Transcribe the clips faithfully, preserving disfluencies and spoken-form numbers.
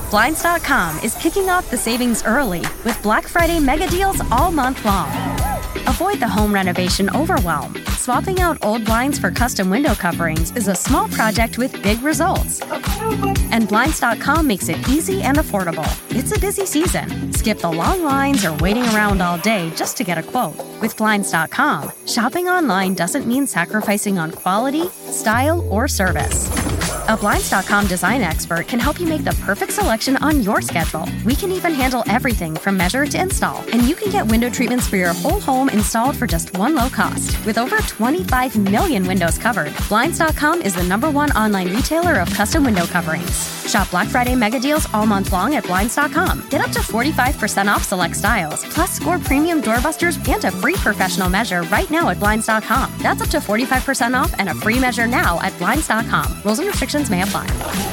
Blinds dot com is kicking off the savings early with Black Friday mega deals all month long. Avoid the home renovation overwhelm. Swapping out old blinds for custom window coverings is a small project with big results. And Blinds dot com makes it easy and affordable. It's a busy season. Skip the long lines or waiting around all day just to get a quote. With Blinds dot com, shopping online doesn't mean sacrificing on quality, style, or service. A Blinds dot com design expert can help you make the perfect selection on your schedule. We can even handle everything from measure to install. And you can get window treatments for your whole home installed for just one low cost. With over twenty-five million windows covered, Blinds dot com is the number one online retailer of custom window coverings. Shop Black Friday mega deals all month long at Blinds dot com. Get up to forty-five percent off select styles, plus score premium doorbusters and a free professional measure right now at Blinds dot com. That's up to forty-five percent off and a free measure now at Blinds dot com. Rules and restrictions may apply.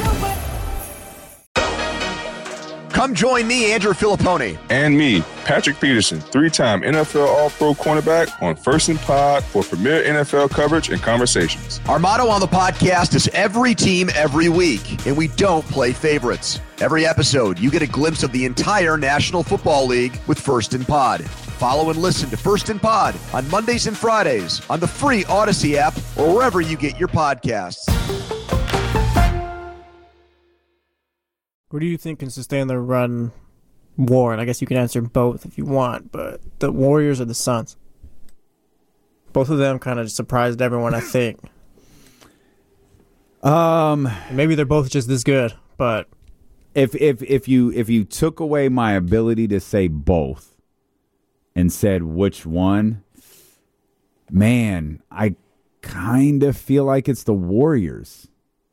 Come join me, Andrew Filippone. And me, Patrick Peterson, three-time N F L All-Pro cornerback on First and Pod for premier N F L coverage and conversations. Our motto on the podcast is every team, every week, and we don't play favorites. Every episode, you get a glimpse of the entire National Football League with First and Pod. Follow and listen to First and Pod on Mondays and Fridays on the free Odyssey app or wherever you get your podcasts. Who do you think can sustain the run war? And I guess you can answer both if you want, but the Warriors or the Suns? Both of them kind of surprised everyone, I think. Um, Maybe they're both just this good, but if if if you if you took away my ability to say both and said which one, man, I kind of feel like it's the Warriors.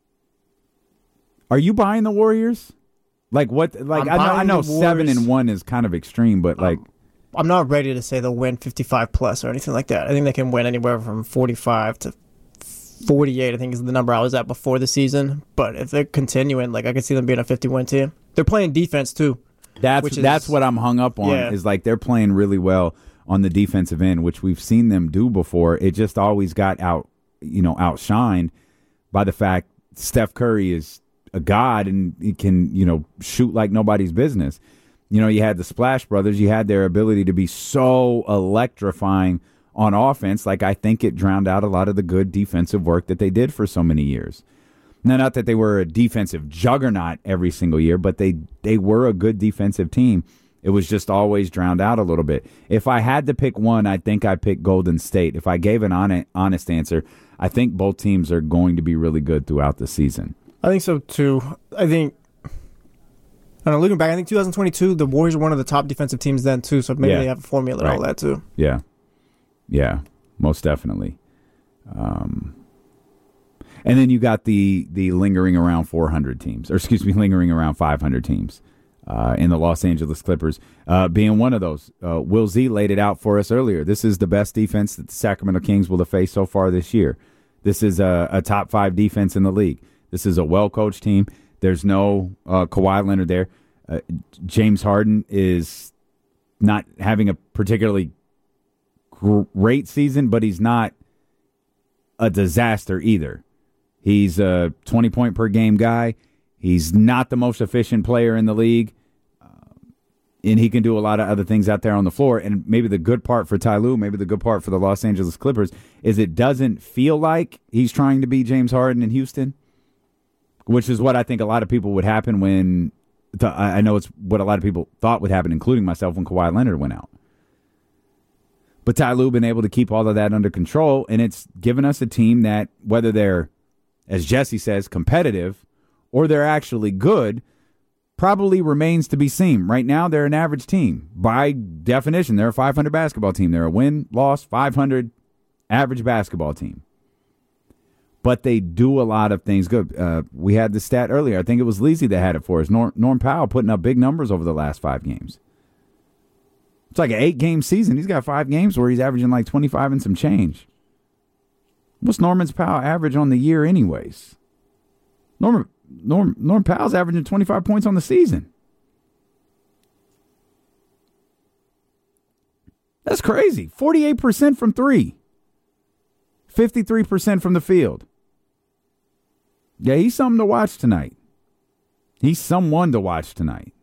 Are you buying the Warriors? Like what? Like I know, I know seven and one is kind of extreme, but like um, I'm not ready to say they'll win fifty-five plus or anything like that. I think they can win anywhere from forty-five to forty-eight. I think is the number I was at before the season. But if they're continuing, like I could see them being a fifty-win team. They're playing defense too. That's which is, that's what I'm hung up on. Yeah. Is like they're playing really well on the defensive end, which we've seen them do before. It just always got out, you know, outshined by the fact Steph Curry is a god and he can, you know, shoot like nobody's business. You know, you had the Splash Brothers. You had their ability to be so electrifying on offense. Like, I think it drowned out a lot of the good defensive work that they did for so many years. Now, not that they were a defensive juggernaut every single year, but they, they were a good defensive team. It was just always drowned out a little bit. If I had to pick one, I think I'd pick Golden State. If I gave an honest, honest answer, I think both teams are going to be really good throughout the season. I think so too. I think, I don't know, looking back, I think twenty twenty-two, the Warriors were one of the top defensive teams then too, so maybe Yeah. they have a formula and Right. all that too. Yeah. Yeah, most definitely. Um, and then you got the the lingering around four hundred teams, or excuse me, lingering around five hundred teams uh, in the Los Angeles Clippers, uh, being one of those. Uh, Will Z laid it out for us earlier. This is the best defense that the Sacramento Kings will have faced so far this year. This is a, a top five defense in the league. This is a well-coached team. There's no uh, Kawhi Leonard there. Uh, James Harden is not having a particularly great season, but he's not a disaster either. He's a twenty-point-per-game guy. He's not the most efficient player in the league, uh, and he can do a lot of other things out there on the floor. And maybe the good part for Ty Lue, maybe the good part for the Los Angeles Clippers, is it doesn't feel like he's trying to be James Harden in Houston, which is what I think a lot of people would happen when – I know it's what a lot of people thought would happen, including myself, when Kawhi Leonard went out. But Ty Lue been able to keep all of that under control, and it's given us a team that, whether they're, as Jesse says, competitive or they're actually good, probably remains to be seen. Right now, they're an average team. By definition, they're a five hundred basketball team. They're a win, loss, five hundred average basketball team. But they do a lot of things good. Uh, we had the stat earlier. I think it was Leasy that had it for us. Norm, Norm Powell putting up big numbers over the last five games. It's like an eight-game season. He's got five games where he's averaging like twenty-five and some change. What's Norman's Powell average on the year anyways? Norman, Norm, Norm Powell's averaging twenty-five points on the season. That's crazy. forty-eight percent from three. fifty-three percent from the field. Yeah, he's something to watch tonight. He's someone to watch tonight.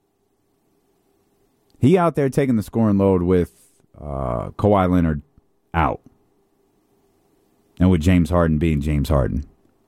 He out there taking the scoring load with uh, Kawhi Leonard out. And with James Harden being James Harden.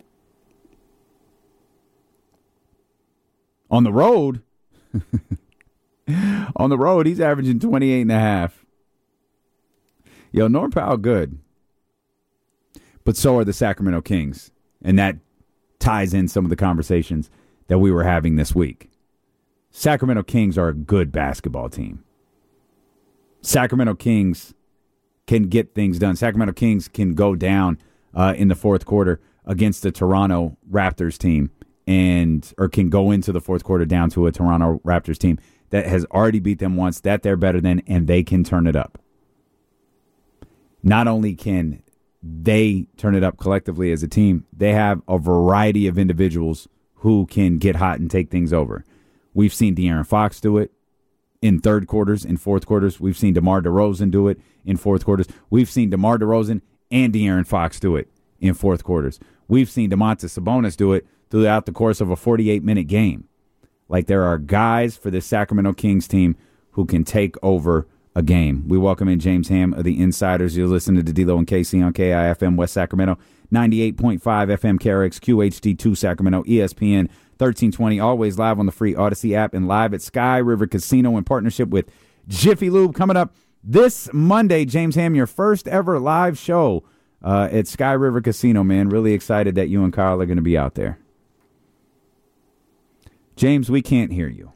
On the road, on the road, he's averaging twenty-eight and a half. Yo, Norm Powell good. But so are the Sacramento Kings. And that ties in some of the conversations that we were having this week. Sacramento Kings are a good basketball team. Sacramento Kings can get things done. Sacramento Kings can go down uh, in the fourth quarter against the Toronto Raptors team, and or can go into the fourth quarter down to a Toronto Raptors team that has already beat them once, that they're better than, and they can turn it up. Not only can they turn it up collectively as a team, they have a variety of individuals who can get hot and take things over. We've seen De'Aaron Fox do it in third quarters, in fourth quarters. We've seen DeMar DeRozan do it in fourth quarters. We've seen DeMar DeRozan and De'Aaron Fox do it in fourth quarters. We've seen Domantas Sabonis do it throughout the course of a forty-eight minute game. Like, there are guys for the Sacramento Kings team who can take over a game. We welcome in James Ham of the Insiders. You're listening to D-Lo and K C on K I F M West Sacramento, ninety-eight point five F M K R X Q H D two Sacramento, E S P N thirteen twenty, always live on the free Odyssey app and live at Sky River Casino in partnership with Jiffy Lube. Coming up this Monday, James Ham, your first ever live show uh, at Sky River Casino, man. Really excited that you and Kyle are going to be out there. James, we can't hear you.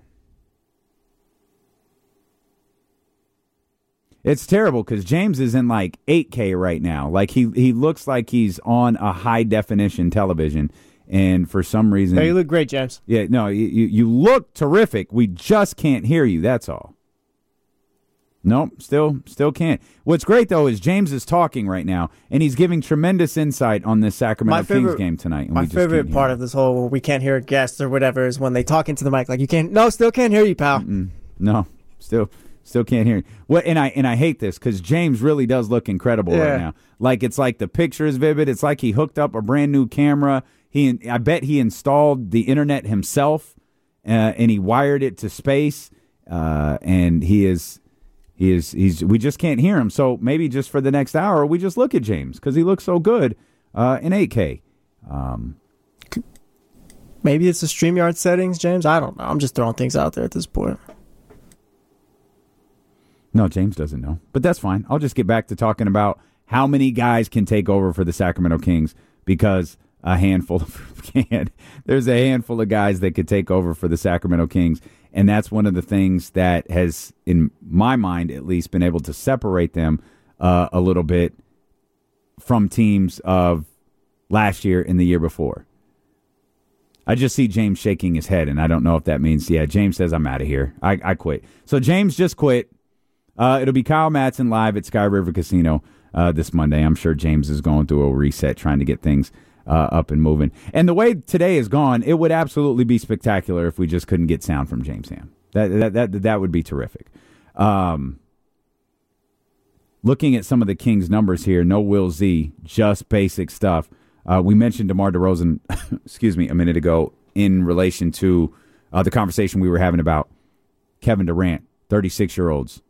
It's terrible because James is in like eight K right now. Like he he looks like he's on a high definition television, and for some reason, hey, you look great, James. Yeah, no, you you look terrific. We just can't hear you. That's all. Nope, still still can't. What's great though is James is talking right now, and he's giving tremendous insight on this Sacramento my favorite, Kings game tonight. And my we just favorite part him. of this whole we can't hear guests or whatever is when they talk into the mic like you can't. No, still can't hear you, pal. Mm-mm. No, still. Still can't hear you. Well, and I and I hate this because James really does look incredible yeah. right now. Like, it's like the picture is vivid. It's like he hooked up a brand new camera. He, I bet he installed the internet himself, uh, and he wired it to space. Uh, and he is, he is, he's. We just can't hear him. So maybe just for the next hour, we just look at James because he looks so good uh, in eight K. Um, maybe it's the StreamYard settings, James. I don't know. I'm just throwing things out there at this point. No, James doesn't know. But that's fine. I'll just get back to talking about how many guys can take over for the Sacramento Kings, because a handful of can. There's a handful of guys that could take over for the Sacramento Kings, and that's one of the things that has, in my mind at least, been able to separate them uh, a little bit from teams of last year and the year before. I just see James shaking his head, and I don't know if that means, yeah, James says I'm out of here. I, I quit. So James just quit. Uh, it'll be Kyle Madsen live at Sky River Casino uh, this Monday. I'm sure James is going through a reset, trying to get things uh, up and moving. And the way today is gone, it would absolutely be spectacular if we just couldn't get sound from James Ham. That that that, that would be terrific. Um, looking at some of the Kings' numbers here, no Will Z, just basic stuff. Uh, we mentioned DeMar DeRozan, excuse me, a minute ago in relation to uh, the conversation we were having about Kevin Durant, thirty-six-year-olds.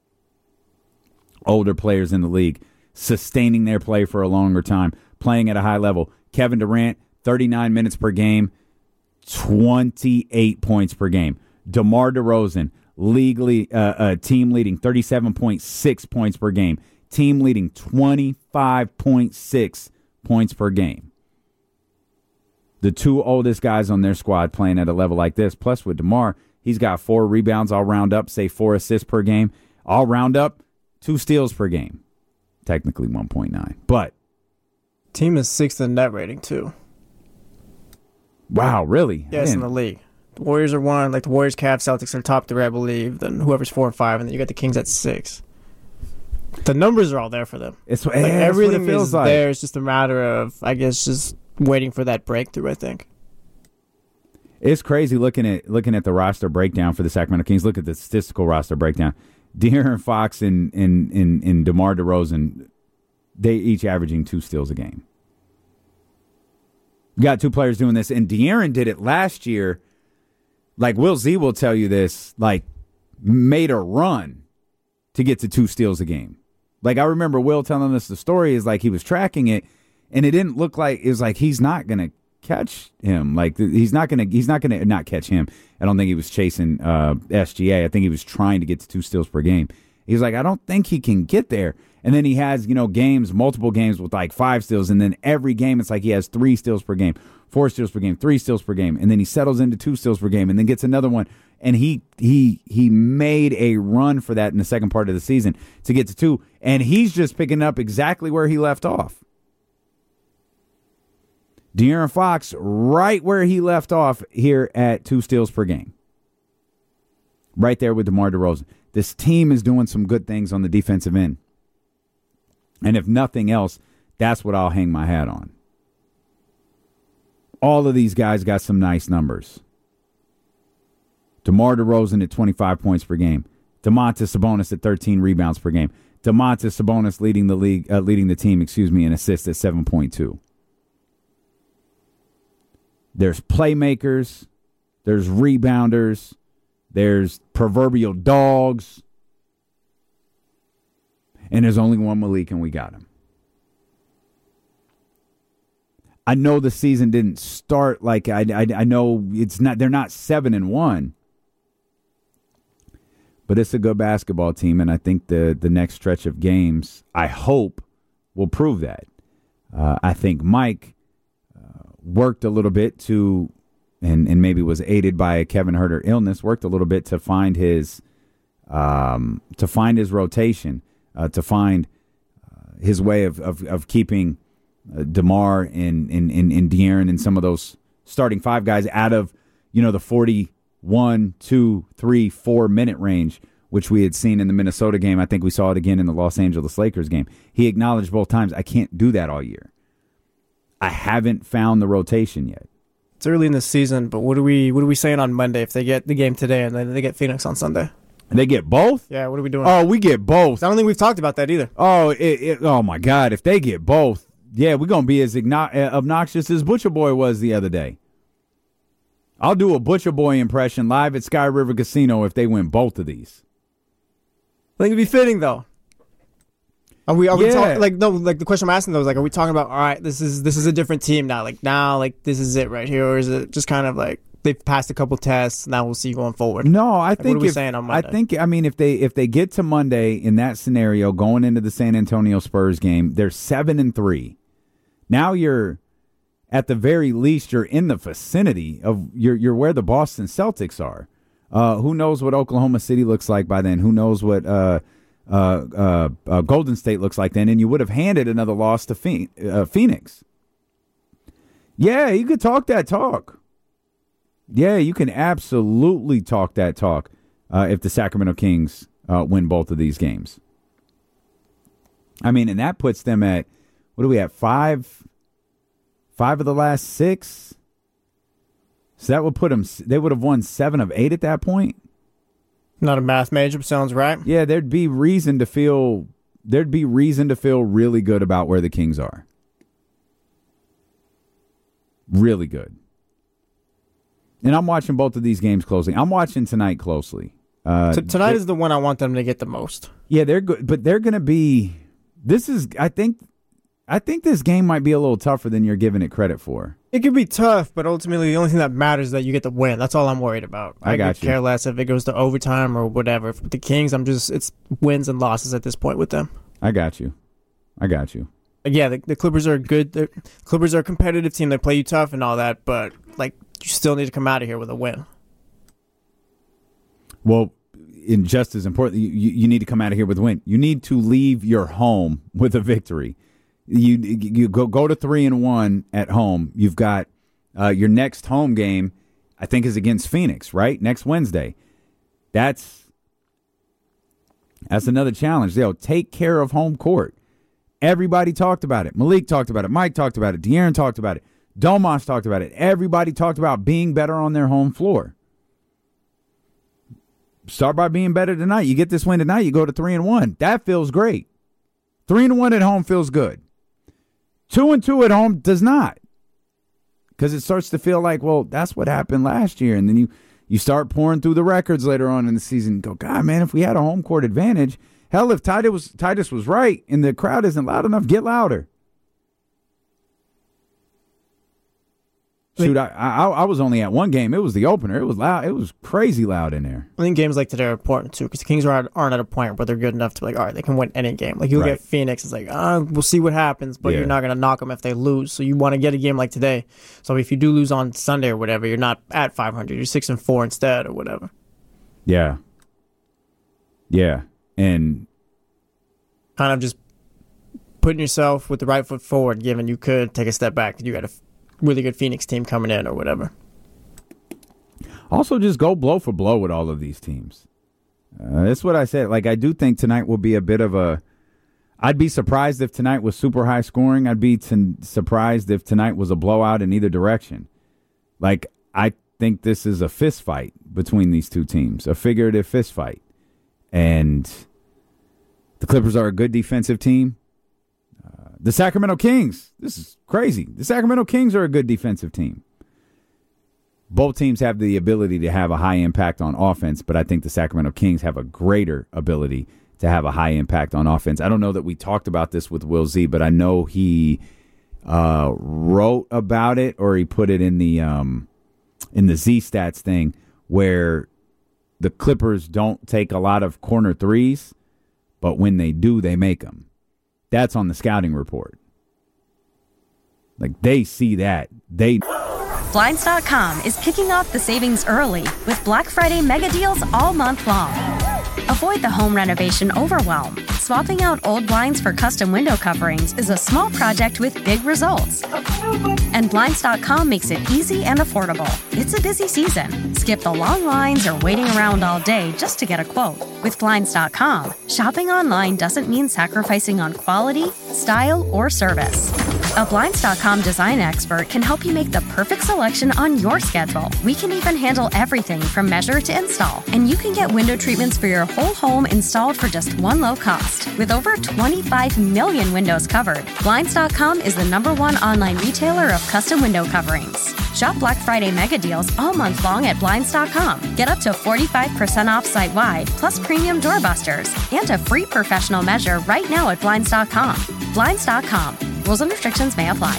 Older players in the league, sustaining their play for a longer time, playing at a high level. Kevin Durant, thirty-nine minutes per game, twenty-eight points per game. DeMar DeRozan, legally, uh, uh, team leading, thirty-seven point six points per game. Team leading, twenty-five point six points per game. The two oldest guys on their squad playing at a level like this. Plus with DeMar, he's got four rebounds all round up, say four assists per game. All round up, two steals per game. Technically one point nine. But team is sixth in net rating, too. Wow, really? Yes, in the league. The Warriors are one. Like the Warriors, Cavs, Celtics are top three, I believe. Then whoever's four and five, and then you got the Kings at six. The numbers are all there for them. It's like yeah, everything it feels is like. there. It's just a matter of, I guess, just waiting for that breakthrough, I think. It's crazy looking at looking at the roster breakdown for the Sacramento Kings. Look at the statistical roster breakdown. De'Aaron Fox and, and, and, and DeMar DeRozan, they each averaging two steals a game. You got two players doing this, and De'Aaron did it last year like Will Z will tell you this, like made a run to get to two steals a game. Like I remember Will telling us the story is like he was tracking it and it didn't look like it was like he's not going to catch him. Like he's not going to he's not going to not catch him. I don't think he was chasing uh, S G A. I think he was trying to get to two steals per game. He's like, I don't think he can get there. And then he has, you know, games, multiple games with like five steals. And then every game, it's like he has three steals per game, four steals per game, three steals per game. And then he settles into two steals per game and then gets another one. And he he he made a run for that in the second part of the season to get to two. And he's just picking up exactly where he left off. De'Aaron Fox, right where he left off here at two steals per game. Right there with DeMar DeRozan. This team is doing some good things on the defensive end. And if nothing else, that's what I'll hang my hat on. All of these guys got some nice numbers. DeMar DeRozan at twenty-five points per game. Domantas Sabonis at thirteen rebounds per game. Domantas Sabonis leading the league, uh, leading the team, excuse me, in assists at seven point two. There's playmakers. There's rebounders. There's proverbial dogs. And there's only one Malik, and we got him. I know the season didn't start like I, I, I know it's not. They're not seven and one, but it's a good basketball team, and I think the the next stretch of games, I hope, will prove that. Uh, I think Mike uh, worked a little bit to. And, and maybe was aided by a Kevin Huerter illness, worked a little bit to find his um, to find his rotation, uh, to find uh, his way of of, of keeping uh, DeMar and and, and and De'Aaron and some of those starting five guys out of, you know, the forty-one, two, three, four minute range, which we had seen in the Minnesota game. I think we saw it again in the Los Angeles Lakers game. He acknowledged both times, I can't do that all year. I haven't found the rotation yet. It's early in the season, but what are we what are we saying on Monday if they get the game today and then they get Phoenix on Sunday? They get both? Yeah, what are we doing? Oh, we get both. I don't think we've talked about that either. Oh, it, it, oh my God! If they get both, yeah, we're gonna be as igno- obnoxious as Butcher Boy was the other day. I'll do a Butcher Boy impression live at Sky River Casino if they win both of these. I think it'd be fitting though. Are we? Are yeah. we talking like no? Like the question I'm asking though is like, are we talking about? All right, this is this is a different team now. Like now, like this is it right here, or is it just kind of like they've passed a couple tests? Now we'll see going forward. No, I like, think what are we if, saying on Monday? I think I mean if they if they get to Monday in that scenario, going into the San Antonio Spurs game, they're seven and three. Now you're at the very least you're in the vicinity of you're you're where the Boston Celtics are. Uh, who knows what Oklahoma City looks like by then? Who knows what? Uh, Uh, uh, uh, Golden State looks like then, and you would have handed another loss to Phe- uh, Phoenix. Yeah, you could talk that talk. Yeah, you can absolutely talk that talk uh, if the Sacramento Kings uh, win both of these games. I mean, and that puts them at, what are we at, five, five of the last six? So that would put them, they would have won seven of eight at that point. Not a math major, but sounds right. Yeah, there'd be reason to feel there'd be reason to feel really good about where the Kings are. Really good. And I'm watching both of these games closely. I'm watching tonight closely. Uh, T- tonight is the one I want them to get the most. Yeah, they're good, but they're going to be. This is, I think, I think this game might be a little tougher than you're giving it credit for. It could be tough, but ultimately the only thing that matters is that you get the win. That's all I'm worried about. I, I got could you. care less if it goes to overtime or whatever. With the Kings, I'm just it's wins and losses at this point with them. I got you. I got you. Yeah, the, the Clippers are good. The Clippers are a competitive team. They play you tough and all that, but like you still need to come out of here with a win. Well, in just as important, you, you need to come out of here with a win. You need to leave your home with a victory. You you go go to three and one at home. You've got uh, your next home game, I think, is against Phoenix, right? Next Wednesday. That's that's another challenge. They'll take care of home court. Everybody talked about it. Malik talked about it. Mike talked about it. De'Aaron talked about it. Domas talked about it. Everybody talked about being better on their home floor. Start by being better tonight. You get this win tonight, you go to three and one. That feels great. Three and one at home feels good. Two and two at home does not, because it starts to feel like, well, that's what happened last year, and then you you start pouring through the records later on in the season. Go, God, man, if we had a home court advantage, hell, if Titus was, Titus was right and the crowd isn't loud enough, get louder. Shoot, I, I I was only at one game. It was the opener. It was loud. It was crazy loud in there. I think games like today are important, too, because the Kings aren't, aren't at a point where they're good enough to be like, all right, they can win any game. Like, you look Right. at Phoenix, it's like, uh, we'll see what happens, but Yeah. you're not going to knock them if they lose. So you want to get a game like today. So if you do lose on Sunday or whatever, you're not at five hundred. You're six and four instead or whatever. Yeah. Yeah. And Kind of just putting yourself with the right foot forward, given you could take a step back. You got a really good Phoenix team coming in or whatever. also just go blow for blow with all of these teams. Uh, that's what I said. Like, I do think tonight will be a bit of a – I'd be surprised if tonight was super high scoring. I'd be t- surprised if tonight was a blowout in either direction. Like, I think this is a fist fight between these two teams, a figurative fist fight. And the Clippers are a good defensive team. Uh, the Sacramento Kings, this is crazy. The Sacramento Kings are a good defensive team. Both teams have the ability to have a high impact on offense, but I think the Sacramento Kings have a greater ability to have a high impact on offense. I don't know that we talked about this with Will Z, but I know he uh, wrote about it, or he put it in the um, in the Z Stats thing, where the Clippers don't take a lot of corner threes, but when they do, they make them. That's on the scouting report. Like, they see that. They Blinds dot com is kicking off the savings early with Black Friday mega deals all month long. Avoid the home renovation overwhelm. Swapping out old blinds for custom window coverings is a small project with big results. And Blinds dot com makes it easy and affordable. It's a busy season. Skip the long lines or waiting around all day just to get a quote. With Blinds dot com, shopping online doesn't mean sacrificing on quality, style, or service. A Blinds dot com design expert can help you make the perfect selection on your schedule. We can even handle everything from measure to install. And you can get window treatments for your whole home installed for just one low cost. With over twenty-five million windows covered, Blinds dot com is the number one online retailer of custom window coverings. Shop Black Friday mega deals all month long at Blinds dot com. Get up to forty-five percent off site-wide, plus premium doorbusters, and a free professional measure right now at Blinds dot com. Blinds dot com. Rules and restrictions may apply.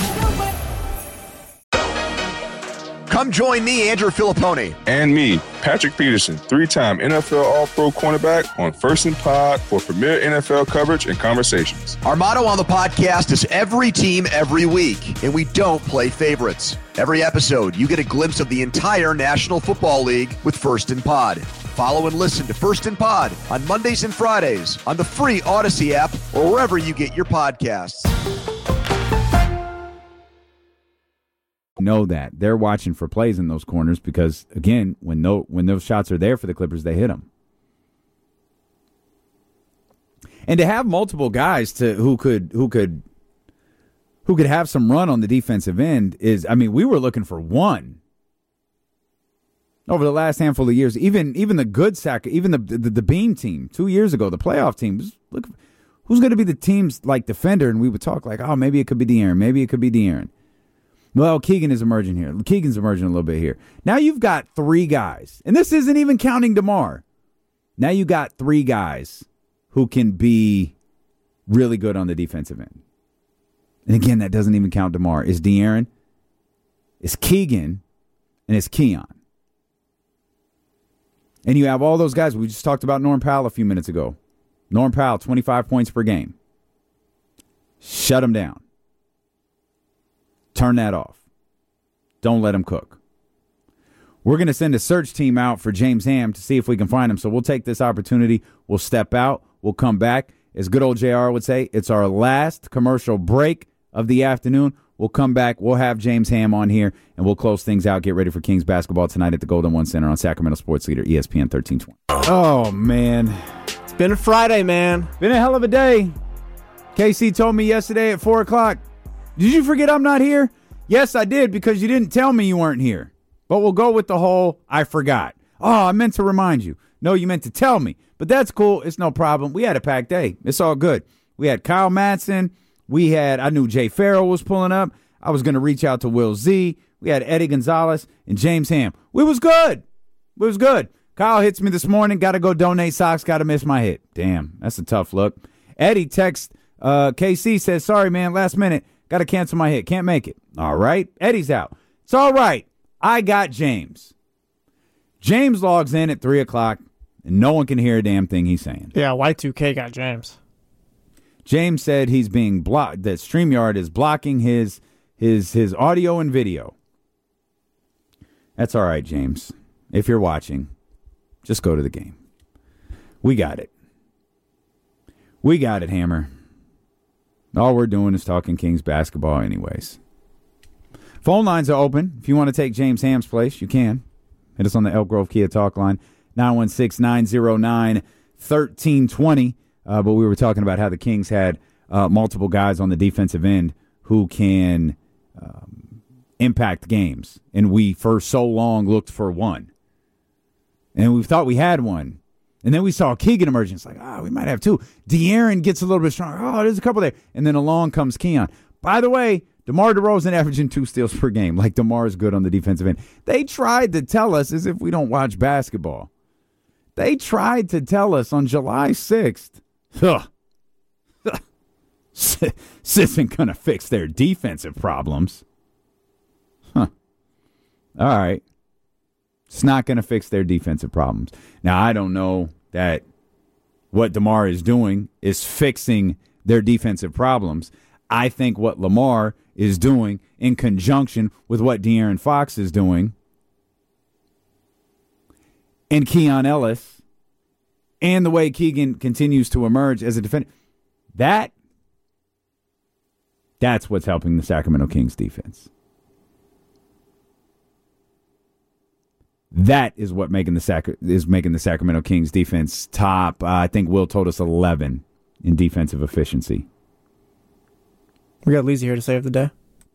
Come join me, Andrew Filipponi. And me, Patrick Peterson, three-time N F L All-Pro cornerback on First and Pod for premier N F L coverage and conversations. Our motto on the podcast is every team, every week, and we don't play favorites. Every episode, you get a glimpse of the entire National Football League with First and Pod. Follow and listen to First and Pod on Mondays and Fridays on the free Odyssey app or wherever you get your podcasts. know that they're watching for plays in those corners because, again, when no, when those shots are there for the Clippers, they hit them. And to have multiple guys to who could who could who could have some run on the defensive end is, I mean, we were looking for one over the last handful of years. Even even the good sack, even the the, the Beam team two years ago, the playoff team was look. Who's going to be the team's like defender? And we would talk like, oh, maybe it could be De'Aaron. Maybe it could be De'Aaron. Well, Keegan is emerging here. Keegan's emerging a little bit here. Now you've got three guys, and this isn't even counting DeMar. Now you got three guys who can be really good on the defensive end. And again, that doesn't even count DeMar. It's De'Aaron, it's Keegan, and it's Keon. And you have all those guys. We just talked about Norm Powell a few minutes ago. Norm Powell, twenty-five points per game. Shut him down. Turn that off. Don't let him cook. We're going to send a search team out for James Ham to see if we can find him. So we'll take this opportunity. We'll step out. We'll come back. As good old J R would say, it's our last commercial break of the afternoon. We'll come back. We'll have James Ham on here, and we'll close things out. Get ready for Kings basketball tonight at the Golden One Center on Sacramento Sports Leader, E S P N thirteen twenty. Oh, man. It's been a Friday, man. Been a hell of a day. K C told me yesterday at four o'clock, did you forget I'm not here? Yes, I did, because you didn't tell me you weren't here. But we'll go with the whole I forgot. Oh, I meant to remind you. No, you meant to tell me. But that's cool. It's no problem. We had a packed day. It's all good. We had Kyle Madsen. We had, I knew Jay Farrell was pulling up. I was going to reach out to Will Z. We had Eddie Gonzalez and James Ham. We was good. It was good. Kyle hits me this morning. Got to go donate socks. Got to miss my hit. Damn, that's a tough look. Eddie texts uh, K C, says, sorry, man, last minute. Got to cancel my hit. Can't make it. All right. Eddie's out. It's all right. I got James. James logs in at three o'clock, and no one can hear a damn thing he's saying. Yeah, Y two K got James. James said he's being blocked, that StreamYard is blocking his his his audio and video. That's all right, James. If you're watching, just go to the game. We got it. We got it, Hammer. All we're doing is talking Kings basketball anyways. Phone lines are open. If you want to take James Ham's place, you can. Hit us on the Elk Grove Kia talk line, nine one six, nine zero nine, one three two zero. Uh, but we were talking about how the Kings had uh, multiple guys on the defensive end who can um, impact games. And we, for so long, looked for one. And we thought we had one. And then we saw Keegan emerge. It's like, oh, we might have two. De'Aaron gets a little bit stronger. Oh, there's a couple there. And then along comes Keon. By the way, DeMar DeRozan averaging two steals per game. Like, DeMar is good on the defensive end. They tried to tell us, as if we don't watch basketball, they tried to tell us on July sixth, Ugh. This isn't going to fix their defensive problems. Huh. All right. It's not going to fix their defensive problems. Now, I don't know that what DeMar is doing is fixing their defensive problems. I think what Lamar is doing in conjunction with what De'Aaron Fox is doing and Keon Ellis and the way Keegan continues to emerge as a defender, that, that's what's helping the Sacramento Kings defense. That is what making the Sac- is making the Sacramento Kings defense top. Uh, I think Will told us eleven in defensive efficiency. We got Lizzie here to save the day.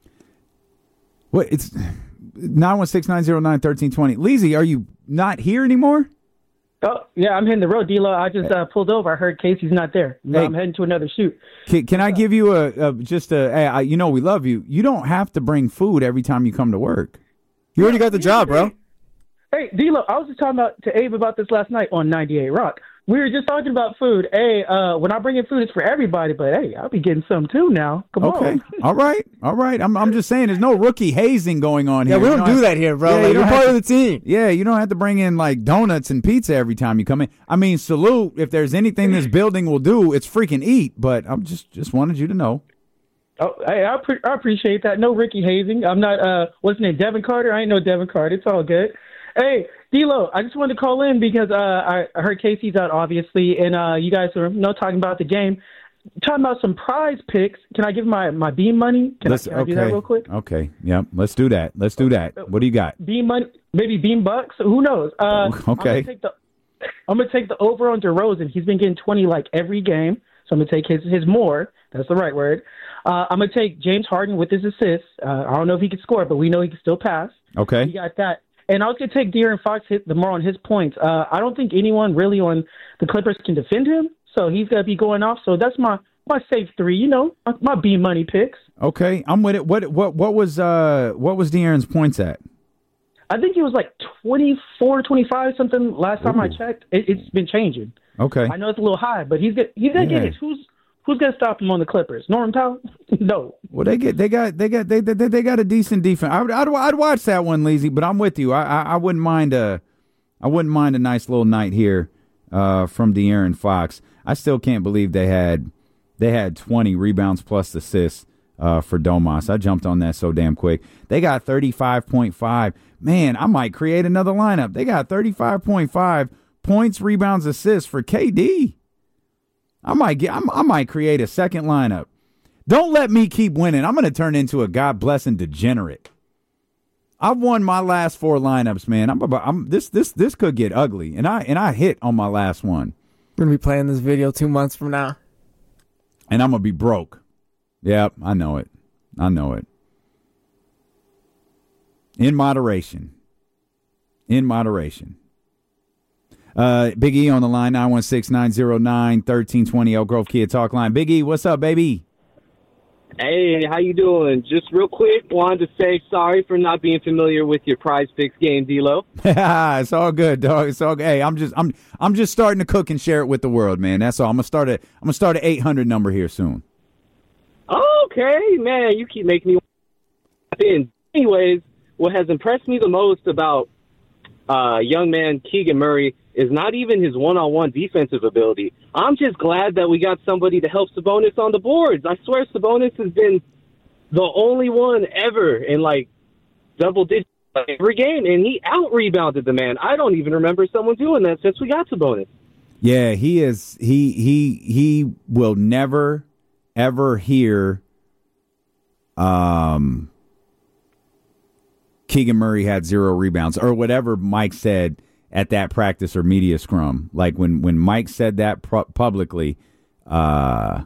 What? It's nine one six, nine zero nine, one three two zero. Lizzie, are you not here anymore? Oh, yeah, I'm hitting the road, D-Lo. I just uh, pulled over. I heard Casey's not there. No, hey, I'm heading to another shoot. Can, can I give you a, a just a, hey, I, you know we love you. You don't have to bring food every time you come to work. You already got the job, bro. Hey, D-Lo, I was just talking about to Abe about this last night on ninety-eight Rock. We were just talking about food. Hey, uh, when I bring in food, it's for everybody, but hey, I'll be getting some too now. Come okay. on. All right. All right. I'm I'm just saying there's no rookie hazing going on here. Yeah, we don't, don't do have, that here, bro. Yeah, like, you're part to, of the team. Yeah, you don't have to bring in like donuts and pizza every time you come in. I mean, salute. If there's anything this building will do, it's freaking eat. But I'm just just wanted you to know. Oh, hey, I, pre- I appreciate that. No Ricky hazing. I'm not, uh, what's his name, Devin Carter? I ain't no Devin Carter. It's all good. Hey, D-Lo, I just wanted to call in because uh, I heard Casey's out, obviously, and uh, you guys are you know, talking about the game. Talking about some prize picks. Can I give my, my beam money? Can, I, can okay. I do that real quick? Okay, yep, let's do that. Let's do that. What do you got? Beam money, maybe beam bucks? Who knows? Uh, okay. I'm going to take the I'm gonna take the over on DeRozan. He's been getting twenty like every game, so I'm going to take his, his more. That's the right word. Uh, I'm going to take James Harden with his assists. Uh, I don't know if he can score, but we know he can still pass. Okay. You got that. And I was going to take De'Aaron Fox hit the more on his points. Uh, I don't think anyone really on the Clippers can defend him, so he's going to be going off. So that's my, my safe three, you know, my, my B money picks. Okay, I'm with it. What what what was uh what was De'Aaron's points at? I think he was like twenty-four, twenty-five, something last time Ooh. I checked. It, it's been changing. Okay. I know it's a little high, but he's get, he's going to yeah. get it. Who's who's going to stop him on the Clippers? Norman Powell? No. Well, they get they got they got they they, they got a decent defense. I would I'd, I'd watch that one, Lazy, but I'm with you. I, I I wouldn't mind a I wouldn't mind a nice little night here uh, from De'Aaron Fox. I still can't believe they had they had twenty rebounds plus assists uh, for Domas. I jumped on that so damn quick. They got thirty-five point five. Man, I might create another lineup. They got thirty-five point five points, rebounds, assists for K D. I might get. I'm, I might create a second lineup. Don't let me keep winning. I'm going to turn into a God-blessing degenerate. I've won my last four lineups, man. I'm about. I'm this. This. This could get ugly, and I and I hit on my last one. We're gonna be playing this video two months from now, and I'm gonna be broke. Yep, I know it. I know it. In moderation. In moderation. Uh, Big E on the line, nine one six, nine zero nine, one three two zero, Elk Grove Kia Talk Line. Big E, what's up, baby? Hey, how you doing? Just real quick, wanted to say sorry for not being familiar with your Prize Picks game, D-Lo. It's all good, dog. It's all good. Hey, I'm just I'm I'm just starting to cook and share it with the world, man. That's all. I'm gonna start a I'm gonna start an eight hundred number here soon. Okay, man, you keep making me. Anyways, what has impressed me the most about uh, young man Keegan Murray is not even his one-on-one defensive ability. I'm just glad that we got somebody to help Sabonis on the boards. I swear Sabonis has been the only one ever in, like, double digits every game, and he out-rebounded the man. I don't even remember someone doing that since we got Sabonis. Yeah, he is. He he he will never, ever hear um, Keegan Murray had zero rebounds or whatever Mike said at that practice or media scrum. Like when, when Mike said that pu- publicly, uh,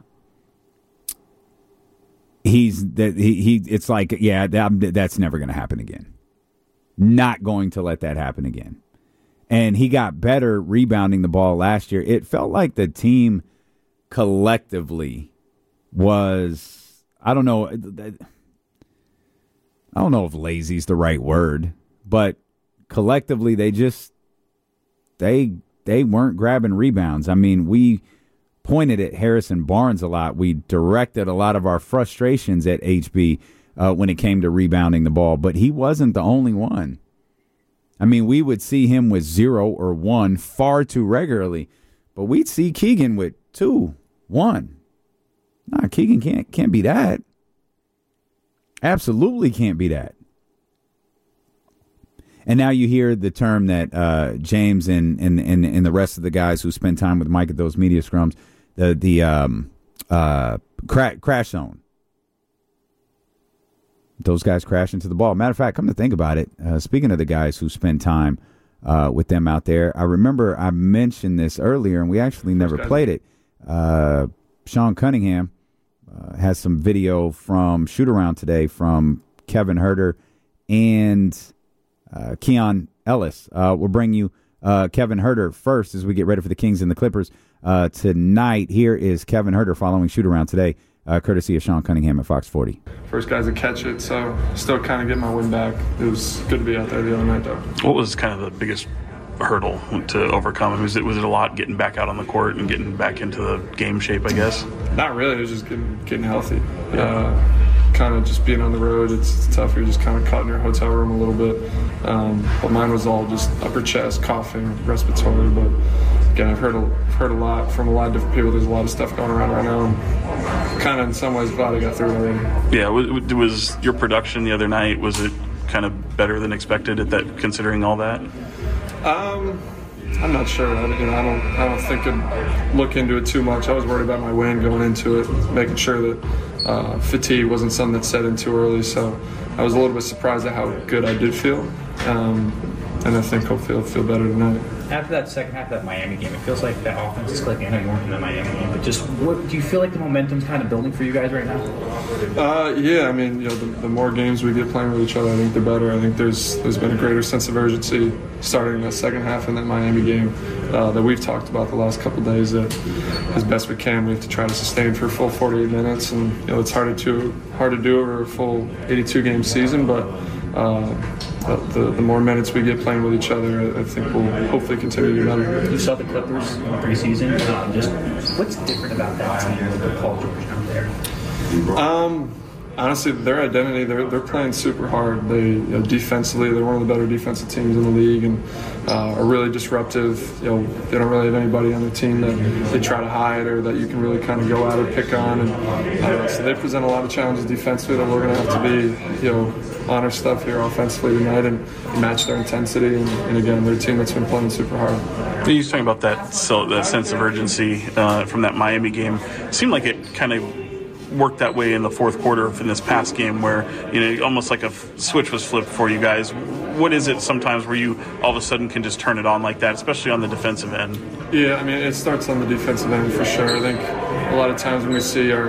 he's that he, he it's like, yeah, that, that's never going to happen again. Not going to let that happen again. And he got better rebounding the ball last year. It felt like the team collectively was, I don't know, I don't know if lazy is the right word, but collectively they just, They they weren't grabbing rebounds. I mean, we pointed at Harrison Barnes a lot. We directed a lot of our frustrations at H B uh, when it came to rebounding the ball, but he wasn't the only one. I mean, we would see him with zero or one far too regularly, but we'd see Keegan with two, one. Nah, Keegan can't can't be that. Absolutely can't be that. And now you hear the term that uh, James and, and, and, and the rest of the guys who spend time with Mike at those media scrums, the the um, uh, cra- crash zone. Those guys crash into the ball. Matter of fact, come to think about it, uh, speaking of the guys who spend time uh, with them out there, I remember I mentioned this earlier, and we actually never played it. Uh, Sean Cunningham uh, has some video from shoot-around today from Kevin Huerter and Uh, Keon Ellis. Uh, we'll bring you uh, Kevin Huerter first as we get ready for the Kings and the Clippers uh, tonight. Here is Kevin Huerter following shoot-around today, uh, courtesy of Sean Cunningham at Fox forty. First guys to catch it, so still kind of getting my wind back. It was good to be out there the other night, though. What was kind of the biggest hurdle to overcome? Was it, was it a lot getting back out on the court and getting back into the game shape, I guess? Not really. It was just getting, getting healthy. Uh, kind of just being on the road, it's, it's tough. You're just kind of caught in your hotel room a little bit. Um, but mine was all just upper chest, coughing, respiratory. But again, I've heard a, heard a lot from a lot of different people. There's a lot of stuff going around right now. And kind of in some ways glad I got through it already. Yeah, was, was your production the other night, was it kind of better than expected at that, considering all that? Um, I'm not sure. I, you know, I don't. I don't think I'd look into it too much. I was worried about my wind going into it, making sure that uh, fatigue wasn't something that set in too early. So I was a little bit surprised at how good I did feel, um, and I think hopefully I'll feel better tonight. After that second half of that Miami game, it feels like that offense is clicking. I know you weren't in the Miami game, but just what do you feel like the momentum's kind of building for you guys right now? Uh, yeah, I mean, you know, the, the more games we get playing with each other, I think the better. I think there's there's been a greater sense of urgency starting that second half in that Miami game uh, that we've talked about the last couple of days. That as best we can, we have to try to sustain for a full forty-eight minutes, and you know, it's hard to hard to do over a full eighty-two game season, but. Uh, the, the more minutes we get playing with each other, I think we'll hopefully continue to do better. You saw the Clippers in the preseason. Um, just what's different about that team with Paul George down there? Um, honestly, their identity, they're, they're playing super hard. They you know, defensively, they're one of the better defensive teams in the league and uh, are really disruptive. You know, they don't really have anybody on the team that they try to hide or that you can really kind of go out or pick on. And uh, so they present a lot of challenges defensively that we're going to have to be, you know, on our stuff here offensively tonight and match their intensity. And, and again, they're a team that's been playing super hard. You were talking about that, so that sense of urgency uh, from that Miami game. It seemed like it kind of worked that way in the fourth quarter in this past game where, you know, almost like a f- switch was flipped for you guys. What is it sometimes where you all of a sudden can just turn it on like that, especially on the defensive end? Yeah, I mean, it starts on the defensive end for sure. I think a lot of times when we see our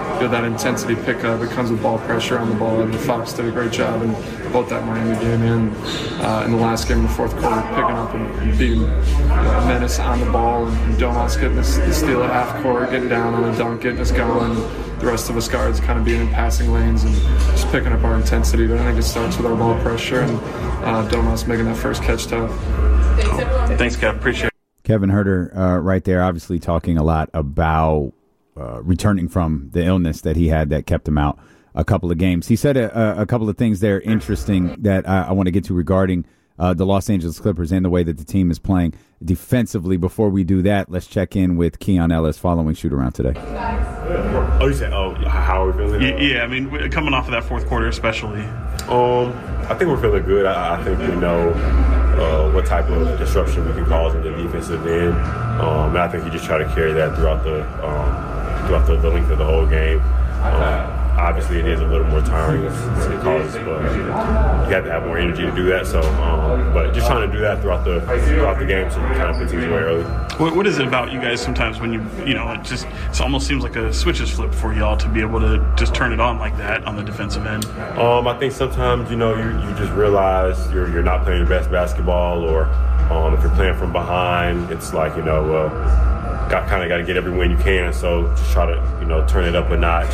you know, that intensity pickup. It comes with ball pressure on the ball. And Fox did a great job in both that Miami game and uh, in the last game in the fourth quarter, picking up and, and being you know, a menace on the ball. And, and Domas getting the, the steal at half court, getting down on a dunk, getting us going. The rest of us guards kind of being in passing lanes and just picking up our intensity. But I think it starts with our ball pressure and uh, Domas making that first catch tough. Thanks, Kev. Appreciate it. Kevin Huerter uh, right there, obviously talking a lot about uh, returning from the illness that he had that kept him out a couple of games. He said a, a couple of things there interesting that I, I want to get to regarding uh, the Los Angeles Clippers and the way that the team is playing defensively. Before we do that, let's check in with Keon Ellis following shoot-around today. Oh, you said, oh, how are we feeling? Yeah, yeah, I mean, coming off of that fourth quarter especially. Um, I think we're feeling good. I, I think we know uh, what type of disruption we can cause in the defensive end. Um, and I think you just try to carry that throughout the um, throughout the, the length of the whole game. Um, obviously, it is a little more tiring to cause, but you have to have more energy to do that. So, um, but just trying to do that throughout the throughout the game, so you kind of put things away early. What, what is it about you guys sometimes when you you know it just it almost seems like a switch is flipped for y'all to be able to just turn it on like that on the defensive end? Um, I think sometimes you know you, you just realize you're you're not playing your best basketball, or um, if you're playing from behind, it's like you know uh, got kind of got to get every win you can. So just try to you know turn it up a notch.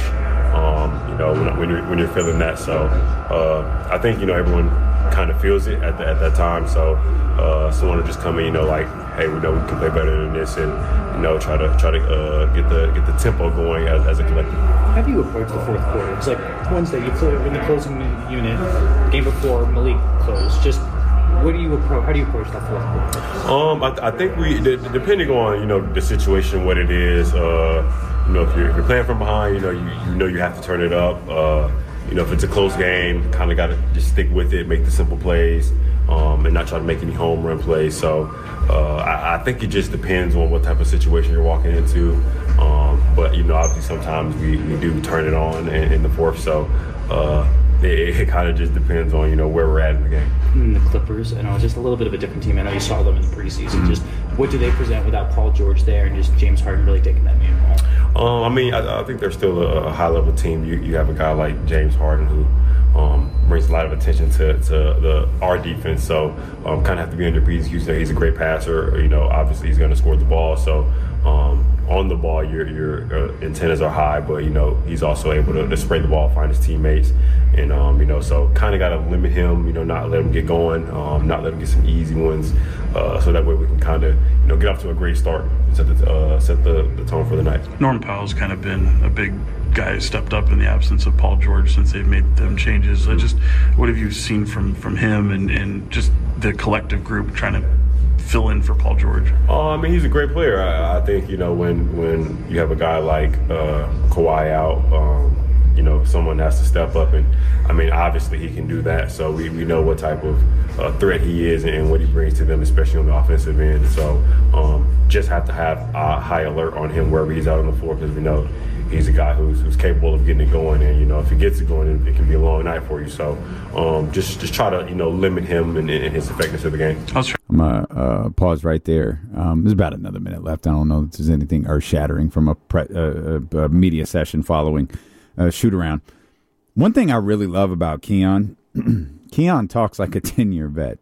Um, you know, when, when you're when you're feeling that, so uh, I think you know everyone kind of feels it at the, at that time. So uh, someone to just come in, you know, like, hey, we know we can play better than this, and you know, try to try to uh, get the get the tempo going as, as a collective. How do you approach the fourth quarter? It's like Wednesday, you close in the closing unit. Game before Malik closed. Just what do you approach? How do you approach that fourth quarter? Um, I, I think we, depending on you know the situation, what it is. Uh, You know, if you're, if you're playing from behind, you know, you, you know you have to turn it up. Uh, you know, if it's a close game, kind of got to just stick with it, make the simple plays, um, and not try to make any home run plays. So uh, I, I think it just depends on what type of situation you're walking into. Um, but, you know, obviously sometimes we, we do turn it on in, in the fourth. So uh, it, it kind of just depends on, you know, where we're at in the game. And the Clippers, I know, just a little bit of a different team. I know you saw them in the preseason. Mm-hmm. Just what do they present without Paul George there and just James Harden really taking that man home? Um, I mean, I, I think they're still a, a high-level team. You, you have a guy like James Harden who um, brings a lot of attention to, to the our defense. So um, kind of have to be under breeze. He's, he's a great passer. You know, obviously he's going to score the ball. So um, on the ball, your your uh, antennas are high, but you know he's also able to, to spray the ball, find his teammates, and um, you know, so kind of got to limit him. You know, not let him get going, um, not let him get some easy ones, uh, so that way we can kind of you know get off to a great start, and set the uh, set the, the tone for the night. Norm Powell's kind of been a big guy who stepped up in the absence of Paul George since they've made them changes. I just, what have you seen from from him and and just the collective group trying to fill in for Paul George? Uh, I mean, he's a great player. I, I think, you know, when when you have a guy like uh, Kawhi out, um, you know, someone has to step up. And, I mean, obviously he can do that. So we, we know what type of uh, threat he is and what he brings to them, especially on the offensive end. So um, just have to have a high alert on him wherever he's out on the floor, because we know he's a guy who's, who's capable of getting it going. And, you know, if he gets it going, it, it can be a long night for you. So um, just just try to, you know, limit him and, and his effectiveness of the game. I'm going to uh, pause right there. Um, there's about another minute left. I don't know if there's anything earth-shattering from a, pre- uh, a media session following a shoot-around. One thing I really love about Keon, Keon talks like a ten-year vet.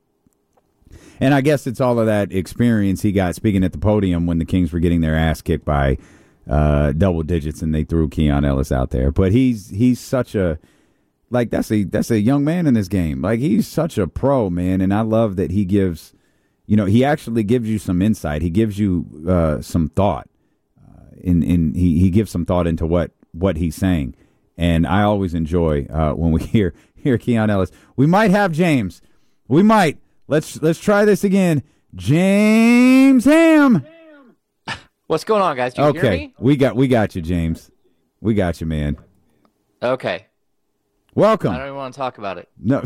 And I guess it's all of that experience he got speaking at the podium when the Kings were getting their ass kicked by uh, double digits and they threw Keon Ellis out there. But he's he's such a like that's a that's a young man in this game. Like he's such a pro, man, and I love that he gives, you know, he actually gives you some insight. He gives you uh, some thought, uh, in in he, he gives some thought into what what he's saying, and I always enjoy uh, when we hear hear Keon Ellis. We might have James, we might let's let's try this again. James Ham. What's going on, guys? Do you okay, hear me? we got we got you, James. We got you, man. Okay. Welcome. I don't even want to talk about it. No.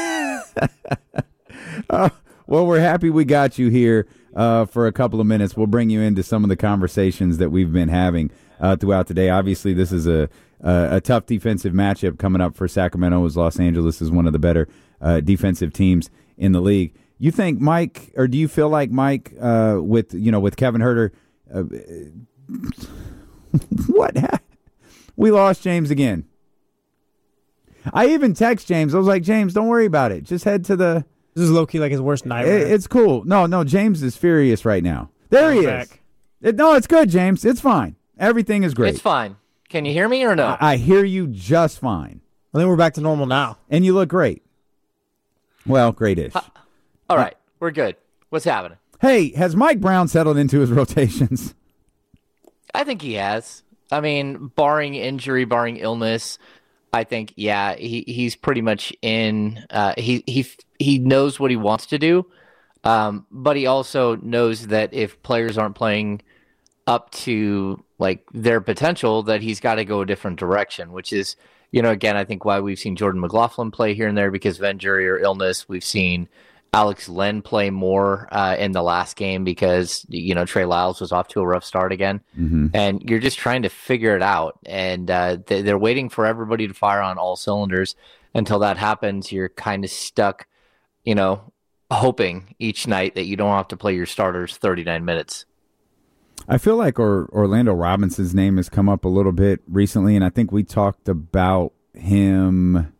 uh, well, we're happy we got you here uh, for a couple of minutes. We'll bring you into some of the conversations that we've been having uh, throughout the day. Obviously, this is a, a a tough defensive matchup coming up for Sacramento, as Los Angeles is one of the better uh, defensive teams in the league. You think Mike, or do you feel like Mike, uh, with you know with Kevin Huerter, uh, what ha- We lost James again. I even text James. I was like, James, don't worry about it. Just head to the... This is low-key like his worst nightmare. It, it's cool. No, no, James is furious right now. There he back. is. It, no, it's good, James. It's fine. Everything is great. It's fine. Can you hear me or no? I, I hear you just fine. I think we're back to normal now. And you look great. Well, great-ish. Uh, all right. We're good. What's happening? Hey, has Mike Brown settled into his rotations? I think he has. I mean, barring injury, barring illness, I think, yeah, he, he's pretty much in. Uh, he he he knows what he wants to do, um, but he also knows that if players aren't playing up to like their potential, that he's got to go a different direction. Which is, you know, again, I think why we've seen Jordan McLaughlin play here and there because of injury or illness. We've seen Alex Len play more uh, in the last game because, you know, Trey Lyles was off to a rough start again. Mm-hmm. And you're just trying to figure it out. And uh, they, they're waiting for everybody to fire on all cylinders. Until that happens, you're kind of stuck, you know, hoping each night that you don't have to play your starters thirty-nine minutes. I feel like or, Orlando Robinson's name has come up a little bit recently, and I think we talked about him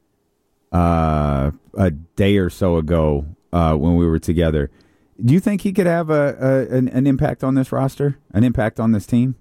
uh, a day or so ago uh, when we were together. Do you think he could have a, a an, an impact on this roster, an impact on this team?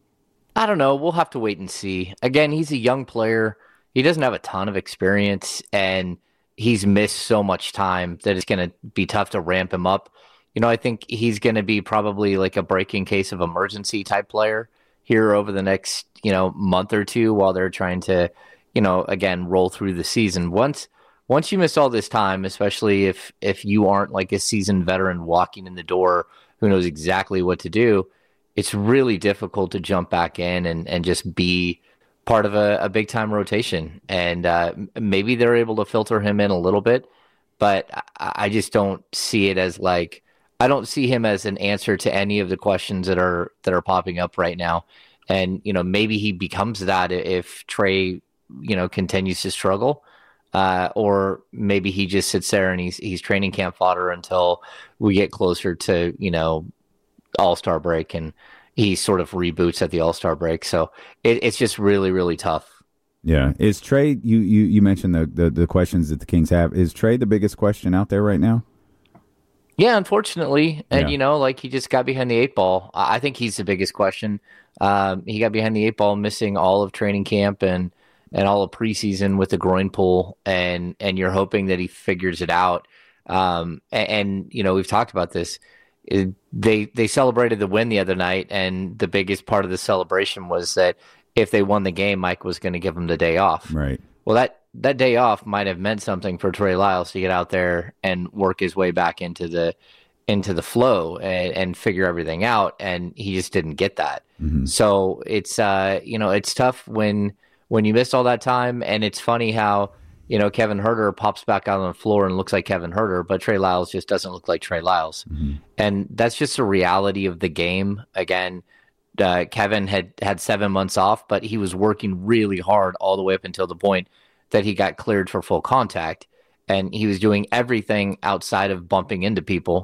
I don't know. We'll have to wait and see. Again, he's a young player. He doesn't have a ton of experience, and he's missed so much time that it's going to be tough to ramp him up. You know, I think he's going to be probably like a break-in case of emergency type player here over the next, you know, month or two while they're trying to, you know, again, roll through the season. Once once you miss all this time, especially if if you aren't like a seasoned veteran walking in the door who knows exactly what to do, it's really difficult to jump back in and, and just be part of a, a big-time rotation. And uh, maybe they're able to filter him in a little bit, but I, I just don't see it as like, I don't see him as an answer to any of the questions that are that are popping up right now. And, you know, maybe he becomes that if Trey, you know, continues to struggle. Uh, or maybe he just sits there and he's he's training camp fodder until we get closer to, you know, All-Star break and he sort of reboots at the All-Star break. So it, it's just really, really tough. Yeah. Is Trey, you, you, you mentioned the, the, the questions that the Kings have. Is Trey the biggest question out there right now? Yeah, unfortunately. And, Yeah. you know, like he just got behind the eight ball. I I think he's the biggest question. Um, he got behind the eight ball, missing all of training camp and, and all of preseason with the groin pull. And, and you're hoping that he figures it out. Um, and, and, you know, we've talked about this. It, they, they celebrated the win the other night. And the biggest part of the celebration was that if they won the game, Mike was going to give them the day off. Right. Well, that, that day off might have meant something for Trey Lyles to get out there and work his way back into the into the flow and, and figure everything out, and he just didn't get that. Mm-hmm. So it's uh you know it's tough when when you missed all that time, and it's funny how you know Kevin Huerter pops back out on the floor and looks like Kevin Huerter, but Trey Lyles just doesn't look like Trey Lyles, Mm-hmm. and that's just a reality of the game. Again, uh, Kevin had had seven months off, but he was working really hard all the way up until the point that he got cleared for full contact, and he was doing everything outside of bumping into people.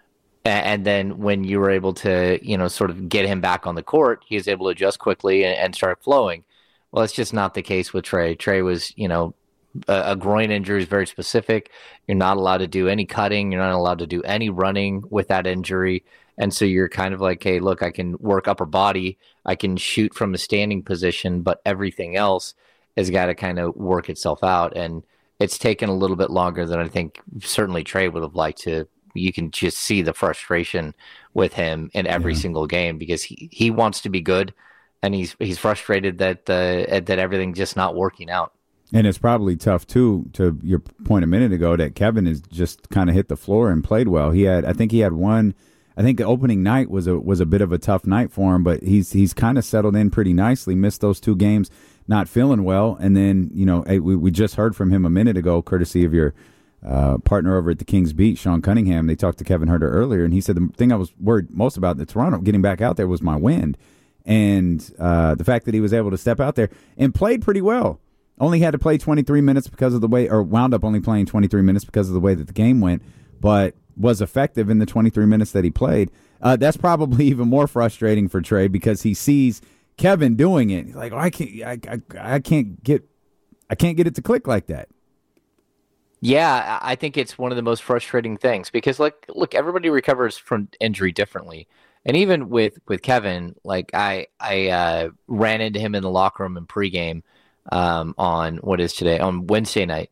And then when you were able to, you know, sort of get him back on the court, he was able to adjust quickly and, and start flowing. Well, it's just not the case with Trey. Trey was, you know, a, a groin injury is very specific. You're not allowed to do any cutting. You're not allowed to do any running with that injury. And so you're kind of like, hey, look, I can work upper body. I can shoot from a standing position, but everything else has got to kind of work itself out. And it's taken a little bit longer than I think certainly Trey would have liked to. You can just see the frustration with him in every Yeah. single game because he, he wants to be good, and he's he's frustrated that uh, that everything's just not working out. And it's probably tough, too, to your point a minute ago, that Kevin has just kind of hit the floor and played well. He had, I think he had one, I think the opening night was a was a bit of a tough night for him, but he's he's kind of settled in pretty nicely, missed those two games, not feeling well. And then, you know, we, we just heard from him a minute ago, courtesy of your uh, partner over at the Kings Beat, Sean Cunningham. They talked to Kevin Huerter earlier, and he said the thing I was worried most about the Toronto getting back out there was my wind. And uh, the fact that he was able to step out there and played pretty well. Only had to play twenty-three minutes because of the way, or wound up only playing twenty-three minutes because of the way that the game went, but was effective in the twenty-three minutes that he played. Uh, that's probably even more frustrating for Trey because he sees Kevin doing it. He's like, oh, I can't, I, I, I can't get, I can't get it to click like that. Yeah, I think it's one of the most frustrating things because, like, look, everybody recovers from injury differently, and even with, with Kevin, like I I uh, ran into him in the locker room in pregame um, on what is today on Wednesday night,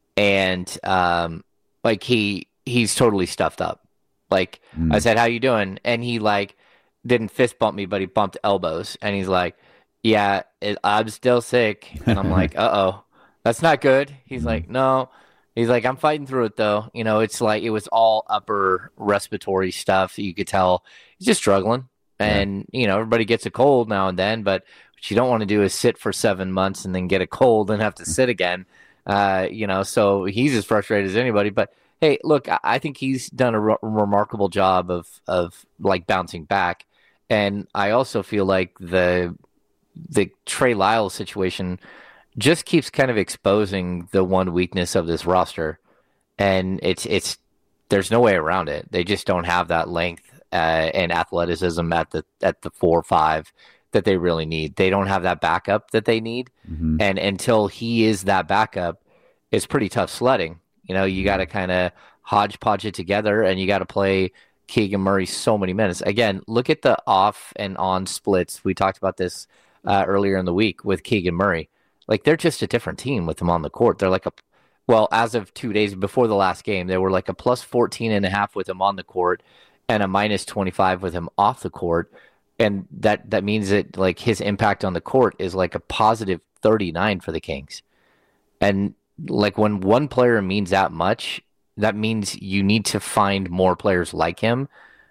and um, like he he's totally stuffed up. Like mm. I said, "How you doing?" And he like didn't fist bump me, but he bumped elbows, and he's like, "Yeah, it, I'm still sick," and I'm like, "Uh oh, that's not good." He's mm. like, "No." He's like, I'm fighting through it, though. You know, it's like it was all upper respiratory stuff. You could tell he's just struggling. And, yeah. you know, everybody gets a cold now and then. But what you don't want to do is sit for seven months and then get a cold and have to sit again. Uh, you know, so he's as frustrated as anybody. But, hey, look, I think he's done a re- remarkable job of, of, like, bouncing back. And I also feel like the the Trey Lyles situation – just keeps kind of exposing the one weakness of this roster, and it's it's there's no way around it. They just don't have that length uh, and athleticism at the at the four or five that they really need. They don't have that backup that they need, mm-hmm. and until he is that backup, it's pretty tough sledding. You know, you got to kind of hodgepodge it together, and you got to play Keegan Murray so many minutes. Again, look at the off and on splits. We talked about this uh, earlier in the week with Keegan Murray. Like, they're just a different team with him on the court. They're like a, well, as of two days before the last game, they were like a plus fourteen and a half with him on the court and a minus twenty-five with him off the court. And that, that means that, like, his impact on the court is like a positive thirty-nine for the Kings. And, like, when one player means that much, that means you need to find more players like him,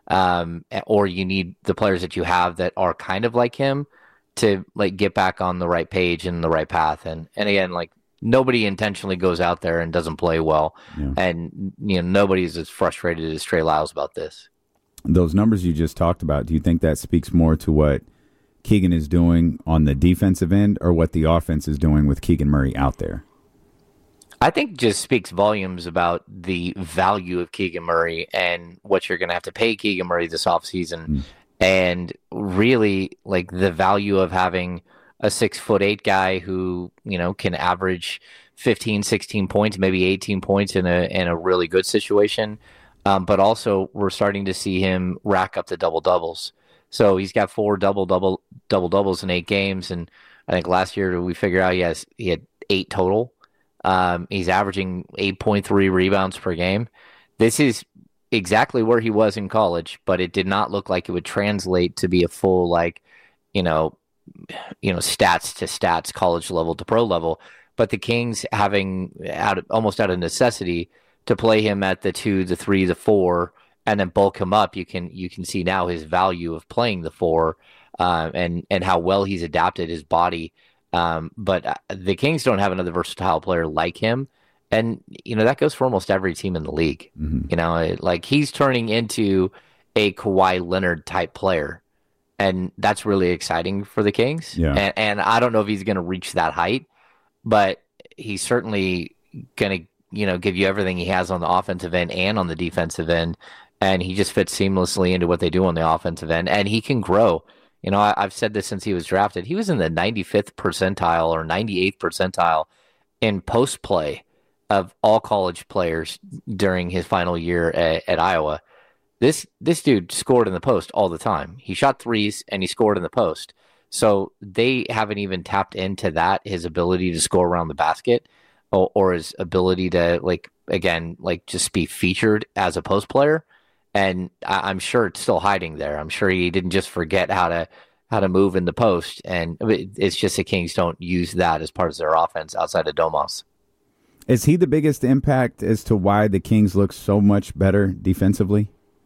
um, or you need the players that you have that are kind of like him to like get back on the right page and the right path. And, and again, like nobody intentionally goes out there and doesn't play well. Yeah. And, you know, nobody's as frustrated as Trey Lyles about this. Those numbers you just talked about, do you think that speaks more to what Keegan is doing on the defensive end or what the offense is doing with Keegan Murray out there? I think just speaks volumes about the value of Keegan Murray and what you're going to have to pay Keegan Murray this offseason. Mm. And really, like, the value of having a six foot eight guy who, you know, can average fifteen, sixteen points, maybe eighteen points in a in a really good situation. Um, but also, we're starting to see him rack up the double doubles. So he's got four double double double doubles in eight games, and I think last year we figured out he has he had eight total. Um, he's averaging eight point three rebounds per game. This is exactly where he was in college, but it did not look like it would translate to be a full, like, you know, you know, stats to stats, college level to pro level. But the Kings having out of, almost out of necessity to play him at the two, the three, the four, and then bulk him up, you can you can see now his value of playing the four, uh, and and how well he's adapted his body. Um, but the Kings don't have another versatile player like him. And, you know, that goes for almost every team in the league. Mm-hmm. You know, like he's turning into a Kawhi Leonard type player. And that's really exciting for the Kings. Yeah. And, and I don't know if he's going to reach that height, but he's certainly going to, you know, give you everything he has on the offensive end and on the defensive end. And he just fits seamlessly into what they do on the offensive end. And he can grow. You know, I, I've said this since he was drafted. He was in the ninety-fifth percentile or ninety-eighth percentile in post play of all college players during his final year at, at Iowa. This this dude scored in the post all the time. He shot threes and he scored in the post. So they haven't even tapped into that, his ability to score around the basket or, or his ability to, like, again, like just be featured as a post player. And I, I'm sure it's still hiding there. I'm sure he didn't just forget how to how to move in the post. And it's just the Kings don't use that as part of their offense outside of Domas. Is he the biggest impact as to why the Kings look so much better defensively?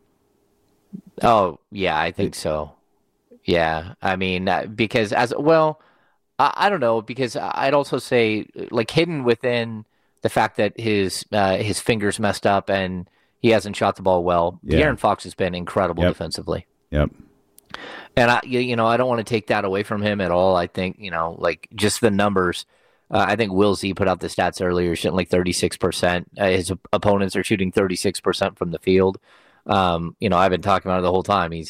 Oh, yeah, I think so. Yeah, I mean, because as well, I, I don't know, because I'd also say, like, hidden within the fact that his uh, his fingers messed up and he hasn't shot the ball well, yeah. De'Aaron Fox has been incredible yep. defensively. Yep. And, I, you know, I don't want to take that away from him at all. I think, you know, like, just the numbers. Uh, I think Will Z put out the stats earlier, shooting like thirty-six percent. Uh, his op- opponents are shooting thirty-six percent from the field. Um, you know, I've been talking about it the whole time. He's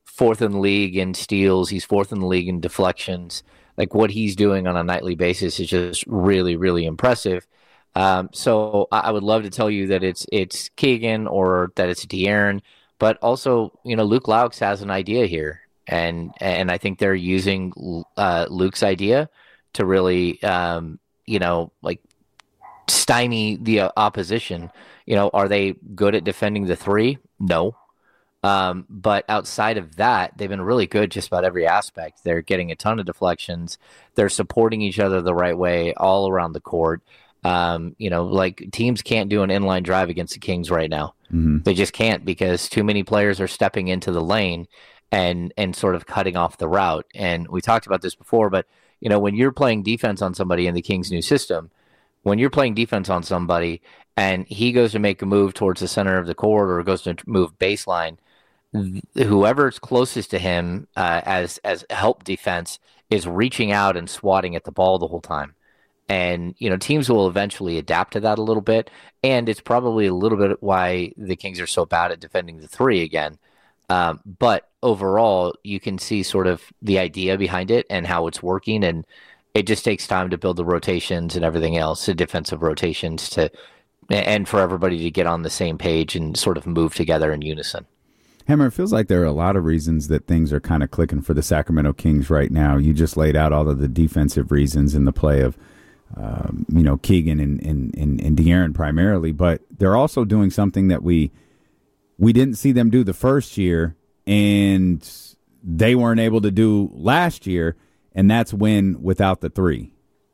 fourth in the league in steals. He's fourth in the league in deflections. Like what he's doing on a nightly basis is just really, really impressive. Um, so I, I would love to tell you that it's it's Keegan or that it's De'Aaron, but also, you know, Luke Laux has an idea here. And and I think they're using uh, Luke's idea to really, um, you know, like stymie the uh, opposition. You know, are they good at defending the three? No. Um, but outside of that, they've been really good just about every aspect. They're getting a ton of deflections. They're supporting each other the right way all around the court. Um, you know, like teams can't do an inline drive against the Kings right now. Mm-hmm. They just can't because too many players are stepping into the lane and and sort of cutting off the route. And we talked about this before, but, you know, when you're playing defense on somebody in the Kings' new system, when you're playing defense on somebody and he goes to make a move towards the center of the court or goes to move baseline, whoever's closest to him uh, as as help defense is reaching out and swatting at the ball the whole time. And, you know, teams will eventually adapt to that a little bit. And it's probably a little bit why the Kings are so bad at defending the three again. Um, but overall, you can see sort of the idea behind it and how it's working. And it just takes time to build the rotations and everything else, the defensive rotations, to and for everybody to get on the same page and sort of move together in unison. Hammer, it feels like there are a lot of reasons that things are kind of clicking for the Sacramento Kings right now. You just laid out all of the defensive reasons in the play of, um, you know, Keegan and, and, and, and De'Aaron primarily, but they're also doing something that we we didn't see them do the first year and they weren't able to do last year, and that's win without the three.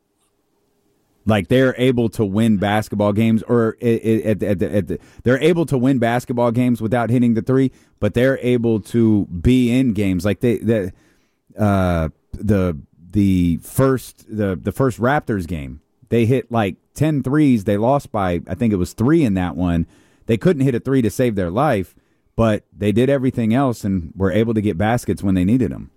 Like they're able to win basketball games, or it, it, at, the, at, the, at the, they're able to win basketball games without hitting the three, but they're able to be in games like they the uh, the the first the the first Raptors game. They hit like ten threes. They lost by I think it was three in that one. They couldn't hit a three to save their life, but they did everything else and were able to get baskets when they needed them.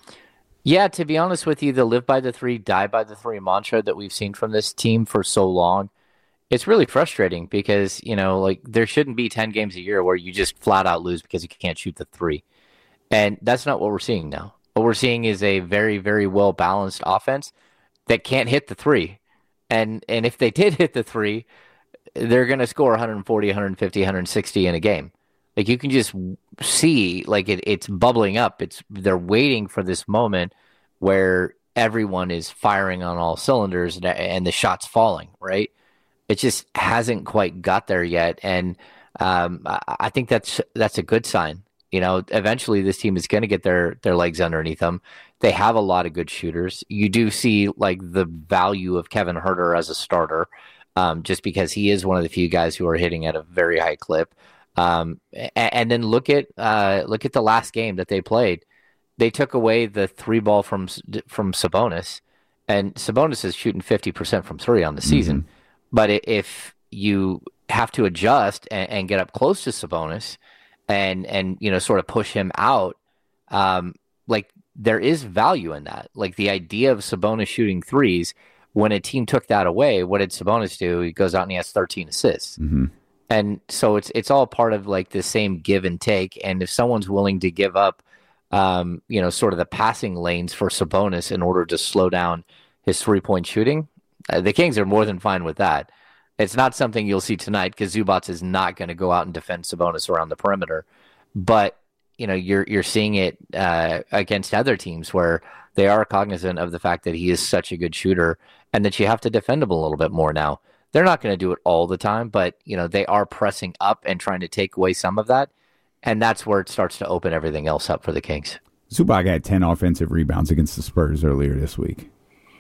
Yeah, to be honest with you, the live by the three, die by the three mantra that we've seen from this team for so long, it's really frustrating because, you know, like there shouldn't be ten games a year where you just flat out lose because you can't shoot the three. And that's not what we're seeing now. What we're seeing is a very, very well-balanced offense that can't hit the three. And and if they did hit the three, they're going to score one forty, one fifty, one sixty in a game. Like you can just see, like it, it's bubbling up. It's they're waiting for this moment where everyone is firing on all cylinders and, and the shot's falling. Right? It just hasn't quite got there yet, and um, I, I think that's that's a good sign. You know, eventually this team is going to get their their legs underneath them. They have a lot of good shooters. You do see like the value of Kevin Huerter as a starter, um, just because he is one of the few guys who are hitting at a very high clip. Um, and, and then look at uh, look at the last game that they played. They took away the three ball from from Sabonis, and Sabonis is shooting fifty percent from three on the season. Mm-hmm. But if you have to adjust and, and get up close to Sabonis, and and you know sort of push him out, um, like there is value in that. Like the idea of Sabonis shooting threes. When a team took that away, what did Sabonis do? He goes out and he has thirteen assists. Mm-hmm. And so it's it's all part of like the same give and take. And if someone's willing to give up, um, you know, sort of the passing lanes for Sabonis in order to slow down his three point shooting, uh, the Kings are more than fine with that. It's not something you'll see tonight because Zubac is not going to go out and defend Sabonis around the perimeter. But you know, you're you're seeing it uh, against other teams where they are cognizant of the fact that he is such a good shooter and that you have to defend him a little bit more now. They're not going to do it all the time, but you know they are pressing up and trying to take away some of that, and that's where it starts to open everything else up for the Kings. Zubac had ten offensive rebounds against the Spurs earlier this week.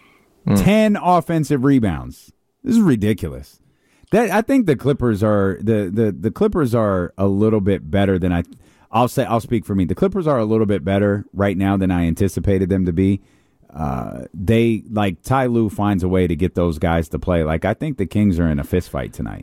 Mm. ten offensive rebounds. This is ridiculous. That I think the Clippers are the, the, the Clippers are a little bit better than I. I'll say I'll speak for me. The Clippers are a little bit better right now than I anticipated them to be. Uh, they like Ty Lue finds a way to get those guys to play. Like I think the Kings are in a fist fight tonight.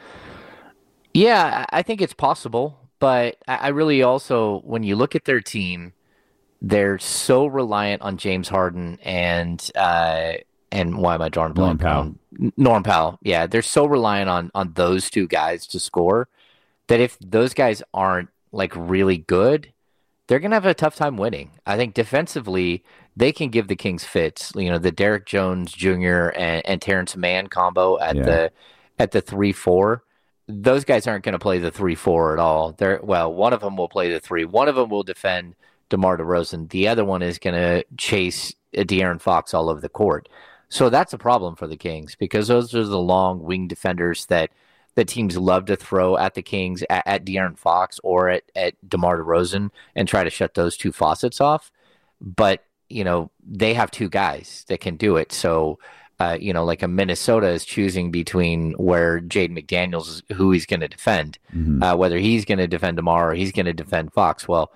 Yeah, I think it's possible, but I really also, when you look at their team, they're so reliant on James Harden and uh, and why am I drawing blank? Norm Powell. Norm Powell. Yeah, they're so reliant on on those two guys to score that if those guys aren't like really good, they're going to have a tough time winning. I think defensively, they can give the Kings fits. You know, the Derek Jones Junior and, and Terrence Mann combo at Yeah. the at the three four. Those guys aren't going to play the three four at all. They're well, one of them will play the three. One of them will defend DeMar DeRozan. The other one is going to chase De'Aaron Fox all over the court. So that's a problem for the Kings because those are the long wing defenders that the teams love to throw at the Kings, at, at De'Aaron Fox or at, at DeMar DeRozan and try to shut those two faucets off. But, you know, they have two guys that can do it. So, uh, you know, like a Minnesota is choosing between where Jaden McDaniels is, who he's going to defend, Mhm. uh, whether he's going to defend DeMar or he's going to defend Fox. Well,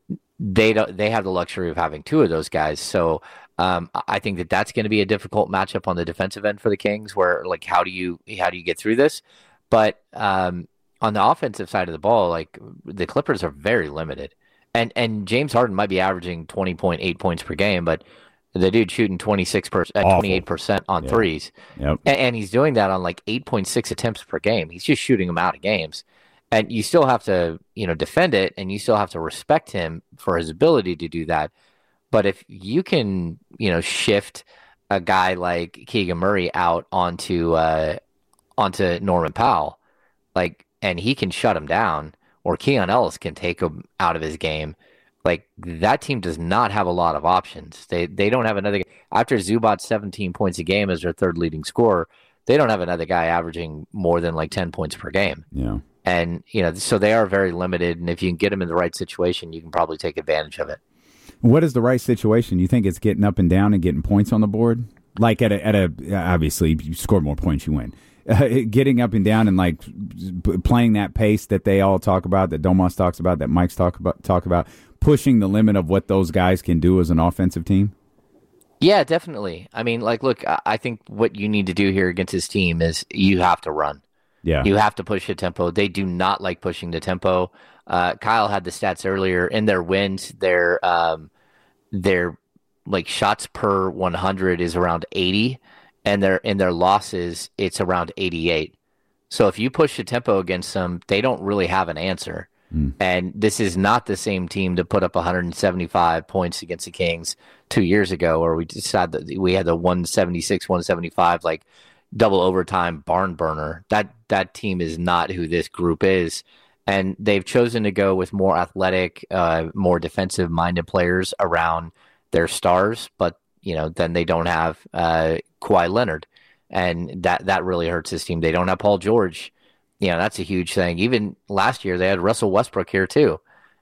they don't, they have the luxury of having two of those guys. So um, I think that that's going to be a difficult matchup on the defensive end for the Kings where like, how do you, how do you get through this? But um, on the offensive side of the ball, like the Clippers are very limited, and and James Harden might be averaging twenty point eight points per game, but the dude shooting twenty-six percent, uh, twenty-eight percent on Yeah. threes, Yep. and, and he's doing that on like eight point six attempts per game. He's just shooting them out of games, and you still have to you know defend it, and you still have to respect him for his ability to do that. But if you can you know shift a guy like Keegan Murray out onto uh, onto Norman Powell, like, and he can shut him down, or Keon Ellis can take him out of his game. Like that team does not have a lot of options. They they don't have another after Zubac's seventeen points a game as their third leading scorer. They don't have another guy averaging more than like ten points per game. Yeah. And you know, so they are very limited. And if you can get them in the right situation, you can probably take advantage of it. What is the right situation? You think it's getting up and down and getting points on the board? Like at a at a obviously you score more points, you win. Uh, getting up and down and like p- playing that pace that they all talk about, that Domas talks about, that Mike's talk about, talk about, pushing the limit of what those guys can do as an offensive team. Yeah, definitely. I mean, like, look, I I think what you need to do here against this team is you have to run. Yeah. You have to push the tempo. They do not like pushing the tempo. Uh, Kyle had the stats earlier in their wins. Their um, their like shots per one hundred is around eighty. And their in their losses, it's around eighty-eight. So if you push the tempo against them, they don't really have an answer. Mm. And this is not the same team to put up one hundred seventy-five points against the Kings two years ago, where we decided that we had the one seventy-six, one seventy-five, like double overtime barn burner. That that team is not who this group is. And they've chosen to go with more athletic, uh, more defensive-minded players around their stars, but you know, then they don't have uh, Kawhi Leonard, and that that really hurts this team. They don't have Paul George. You know, that's a huge thing. Even last year, they had Russell Westbrook here too,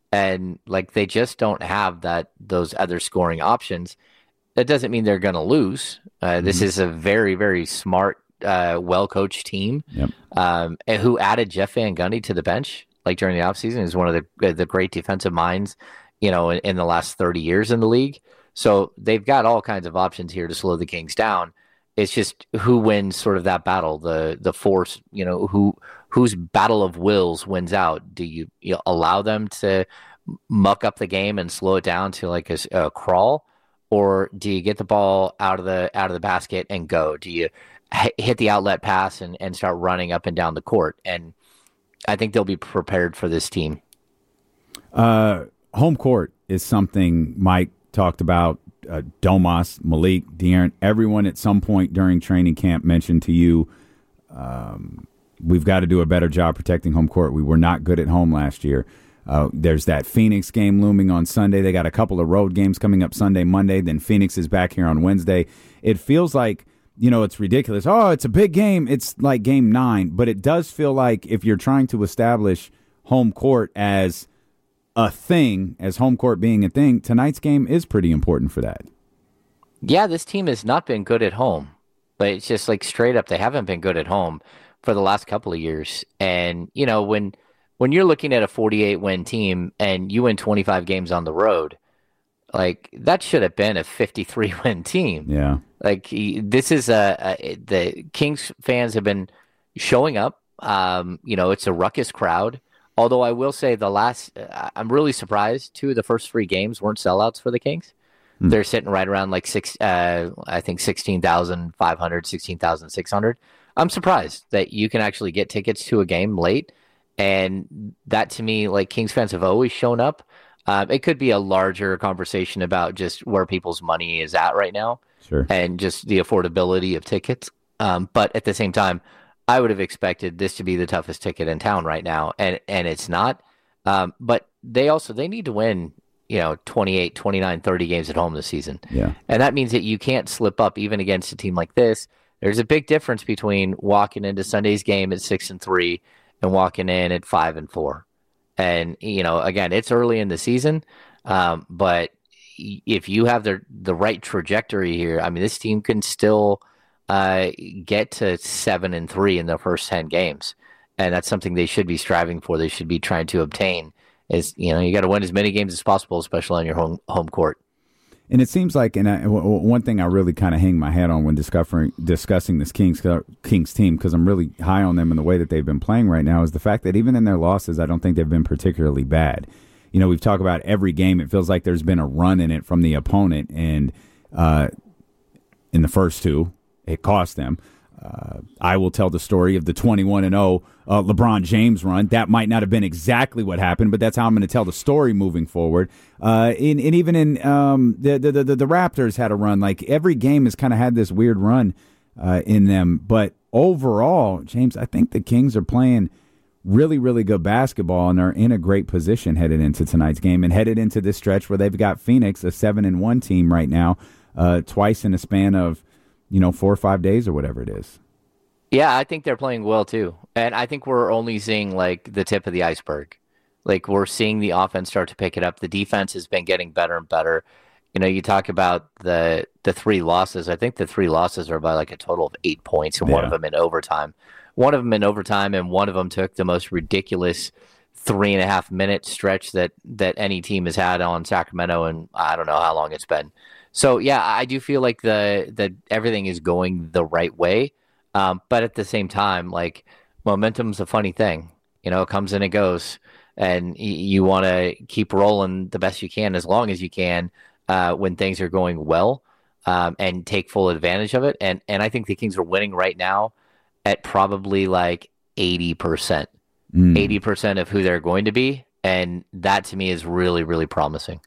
and like they just don't have that those other scoring options. That doesn't mean they're going to lose. Uh, mm-hmm. This is a very very smart, uh, well coached team, yep. um, and who added Jeff Van Gundy to the bench like during the offseason. He's one of the the great defensive minds, you know, in, in the last thirty years in the league. So they've got all kinds of options here to slow the Kings down. It's just who wins sort of that battle, the the force, you know, who whose battle of wills wins out. Do you, you allow them to muck up the game and slow it down to like a, a crawl, or do you get the ball out of the out of the basket and go? Do you h- hit the outlet pass and, and start running up and down the court? And I think they'll be prepared for this team. Uh, home court is something Mike talked about. uh, Domas, Malik, De'Aaron, everyone at some point during training camp mentioned to you, um, we've got to do a better job protecting home court. We were not good at home last year. Uh, there's that Phoenix game looming on Sunday. They got a couple of road games coming up Sunday, Monday. Then Phoenix is back here on Wednesday. It feels like, you know, it's ridiculous. Oh, it's a big game. It's like game nine. But it does feel like if you're trying to establish home court as a thing, as home court being a thing, tonight's game is pretty important for that. Yeah, this team has not been good at home, but it's just like straight up, they haven't been good at home for the last couple of years. And, you know, when when you're looking at a forty-eight win team and you win twenty-five games on the road, like that should have been a fifty-three win team. Yeah. Like he, this is a, a the Kings fans have been showing up. Um, you know, it's a ruckus crowd. Although I will say the last, uh, I'm really surprised. Two of the first three games weren't sellouts for the Kings. Mm. They're sitting right around like six, uh, I think sixteen thousand five hundred, sixteen thousand six hundred. I'm surprised that you can actually get tickets to a game late. And that to me, like Kings fans have always shown up. Um, it could be a larger conversation about just where people's money is at right now, sure, and just the affordability of tickets. Um, but at the same time, I would have expected this to be the toughest ticket in town right now, and and it's not. Um, but they also they need to win, you know, twenty-eight, twenty-nine, thirty games at home this season. Yeah. And that means that you can't slip up even against a team like this. There's a big difference between walking into Sunday's game at six and three and walking in at five and four. And, you know, again, it's early in the season, um, but if you have the the right trajectory here, I mean, this team can still uh, get to seven and three in their first ten games, and that's something they should be striving for. They should be trying to obtain. Is you know, you got to win as many games as possible, especially on your home home court. And it seems like, and I, w- one thing I really kind of hang my hat on when discussing discussing this Kings Kings team, because I'm really high on them in the way that they've been playing right now, is the fact that even in their losses, I don't think they've been particularly bad. You know, we've talked about every game. It feels like there's been a run in it from the opponent, and uh, in the first two, it cost them. Uh, I will tell the story of the twenty-one and oh uh, LeBron James run. That might not have been exactly what happened, but that's how I'm going to tell the story moving forward. Uh, in, and even in um, the, the the the Raptors had a run. Like every game has kind of had this weird run uh, in them. But overall, James, I think the Kings are playing really, really good basketball and are in a great position headed into tonight's game and headed into this stretch where they've got Phoenix, a seven and one team right now, uh, twice in a span of, you know, four or five days or whatever it is. Yeah, I think they're playing well too. And I think we're only seeing like the tip of the iceberg. Like we're seeing the offense start to pick it up. The defense has been getting better and better. You know, you talk about the the three losses. I think the three losses are by like a total of eight points, and yeah. one of them in overtime. One of them in overtime, and one of them took the most ridiculous three and a half minute stretch that that any team has had on Sacramento, and I don't know how long it's been. So yeah, I do feel like the that everything is going the right way, um, but at the same time, like momentum's a funny thing. You know, it comes and it goes, and y- you want to keep rolling the best you can as long as you can uh, when things are going well, um, and take full advantage of it. And and I think the Kings are winning right now at probably like eighty percent, mm. eighty percent of who they're going to be, and that to me is really really promising.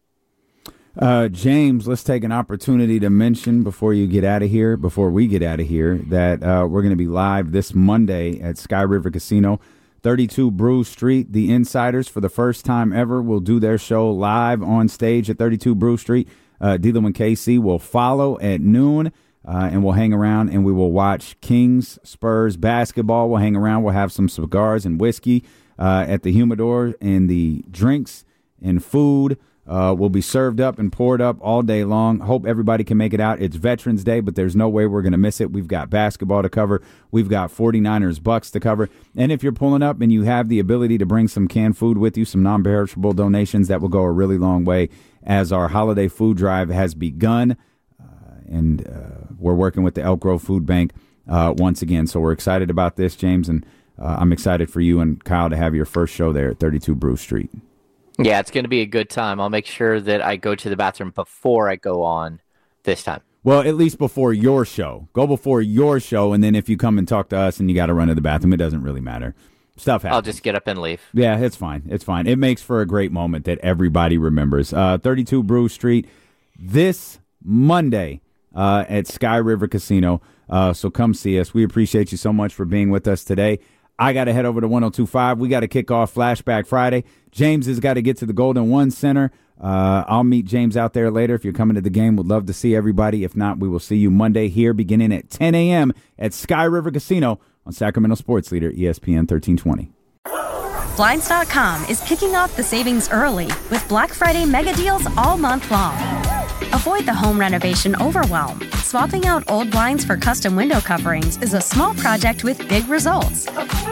Uh, James, let's take an opportunity to mention before you get out of here, before we get out of here, that uh, we're going to be live this Monday at Sky River Casino, thirty-two Brew Street. The Insiders, for the first time ever, will do their show live on stage at thirty-two Brew Street. Uh, D'Lo and K C will follow at noon, uh, and we'll hang around and we will watch Kings Spurs basketball. We'll hang around. We'll have some cigars and whiskey uh, at the humidor, and the drinks and food Uh, will be served up and poured up all day long. Hope everybody can make it out. It's Veterans Day, but there's no way we're going to miss it. We've got basketball to cover. We've got forty-niners Bucks to cover. And if you're pulling up and you have the ability to bring some canned food with you, some non-perishable donations, that will go a really long way as our holiday food drive has begun. Uh, and uh, we're working with the Elk Grove Food Bank uh, once again. So we're excited about this, James, and uh, I'm excited for you and Kyle to have your first show there at thirty-two Brew Street. Yeah, it's going to be a good time. I'll make sure that I go to the bathroom before I go on this time. Well, at least before your show. Go before your show, and then if you come and talk to us and you got to run to the bathroom, it doesn't really matter. Stuff happens. I'll just get up and leave. Yeah, it's fine. It's fine. It makes for a great moment that everybody remembers. Uh, thirty-two Brew Street this Monday uh, at Sky River Casino. Uh, so come see us. We appreciate you so much for being with us today. I got to head over to one oh two point five. We got to kick off Flashback Friday. James has got to get to the Golden One Center. Uh, I'll meet James out there later. If you're coming to the game, would love to see everybody. If not, we will see you Monday here beginning at ten a.m. at Sky River Casino on Sacramento Sports Leader, E S P N thirteen twenty. Blinds dot com is kicking off the savings early with Black Friday mega deals all month long. Avoid the home renovation overwhelm. Swapping out old blinds for custom window coverings is a small project with big results.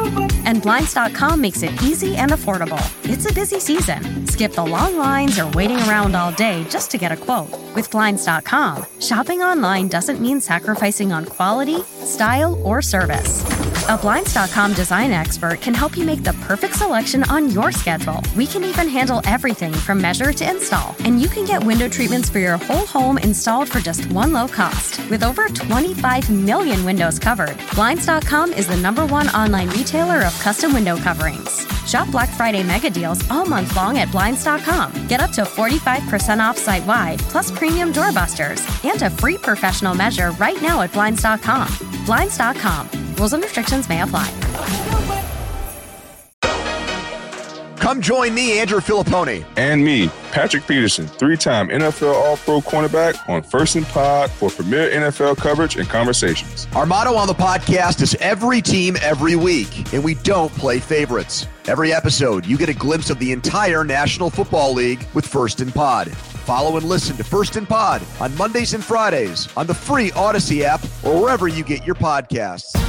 And Blinds dot com makes it easy and affordable. It's a busy season. Skip the long lines or waiting around all day just to get a quote. With Blinds dot com, shopping online doesn't mean sacrificing on quality, style, or service. A Blinds dot com design expert can help you make the perfect selection on your schedule. We can even handle everything from measure to install, and you can get window treatments for your whole home installed for just one low cost. With over twenty-five million windows covered, Blinds dot com is the number one online retailer of custom window coverings. Shop Black Friday mega deals all month long at Blinds dot com. Get up to forty-five percent off site-wide, plus premium doorbusters, and a free professional measure right now at Blinds dot com. Blinds dot com. Rules and restrictions may apply. Come join me, Andrew Filippone. And me, Patrick Peterson, three-time N F L All-Pro cornerback on First and Pod for premier N F L coverage and conversations. Our motto on the podcast is every team, every week, and we don't play favorites. Every episode, you get a glimpse of the entire National Football League with First and Pod. Follow and listen to First and Pod on Mondays and Fridays on the free Odyssey app or wherever you get your podcasts.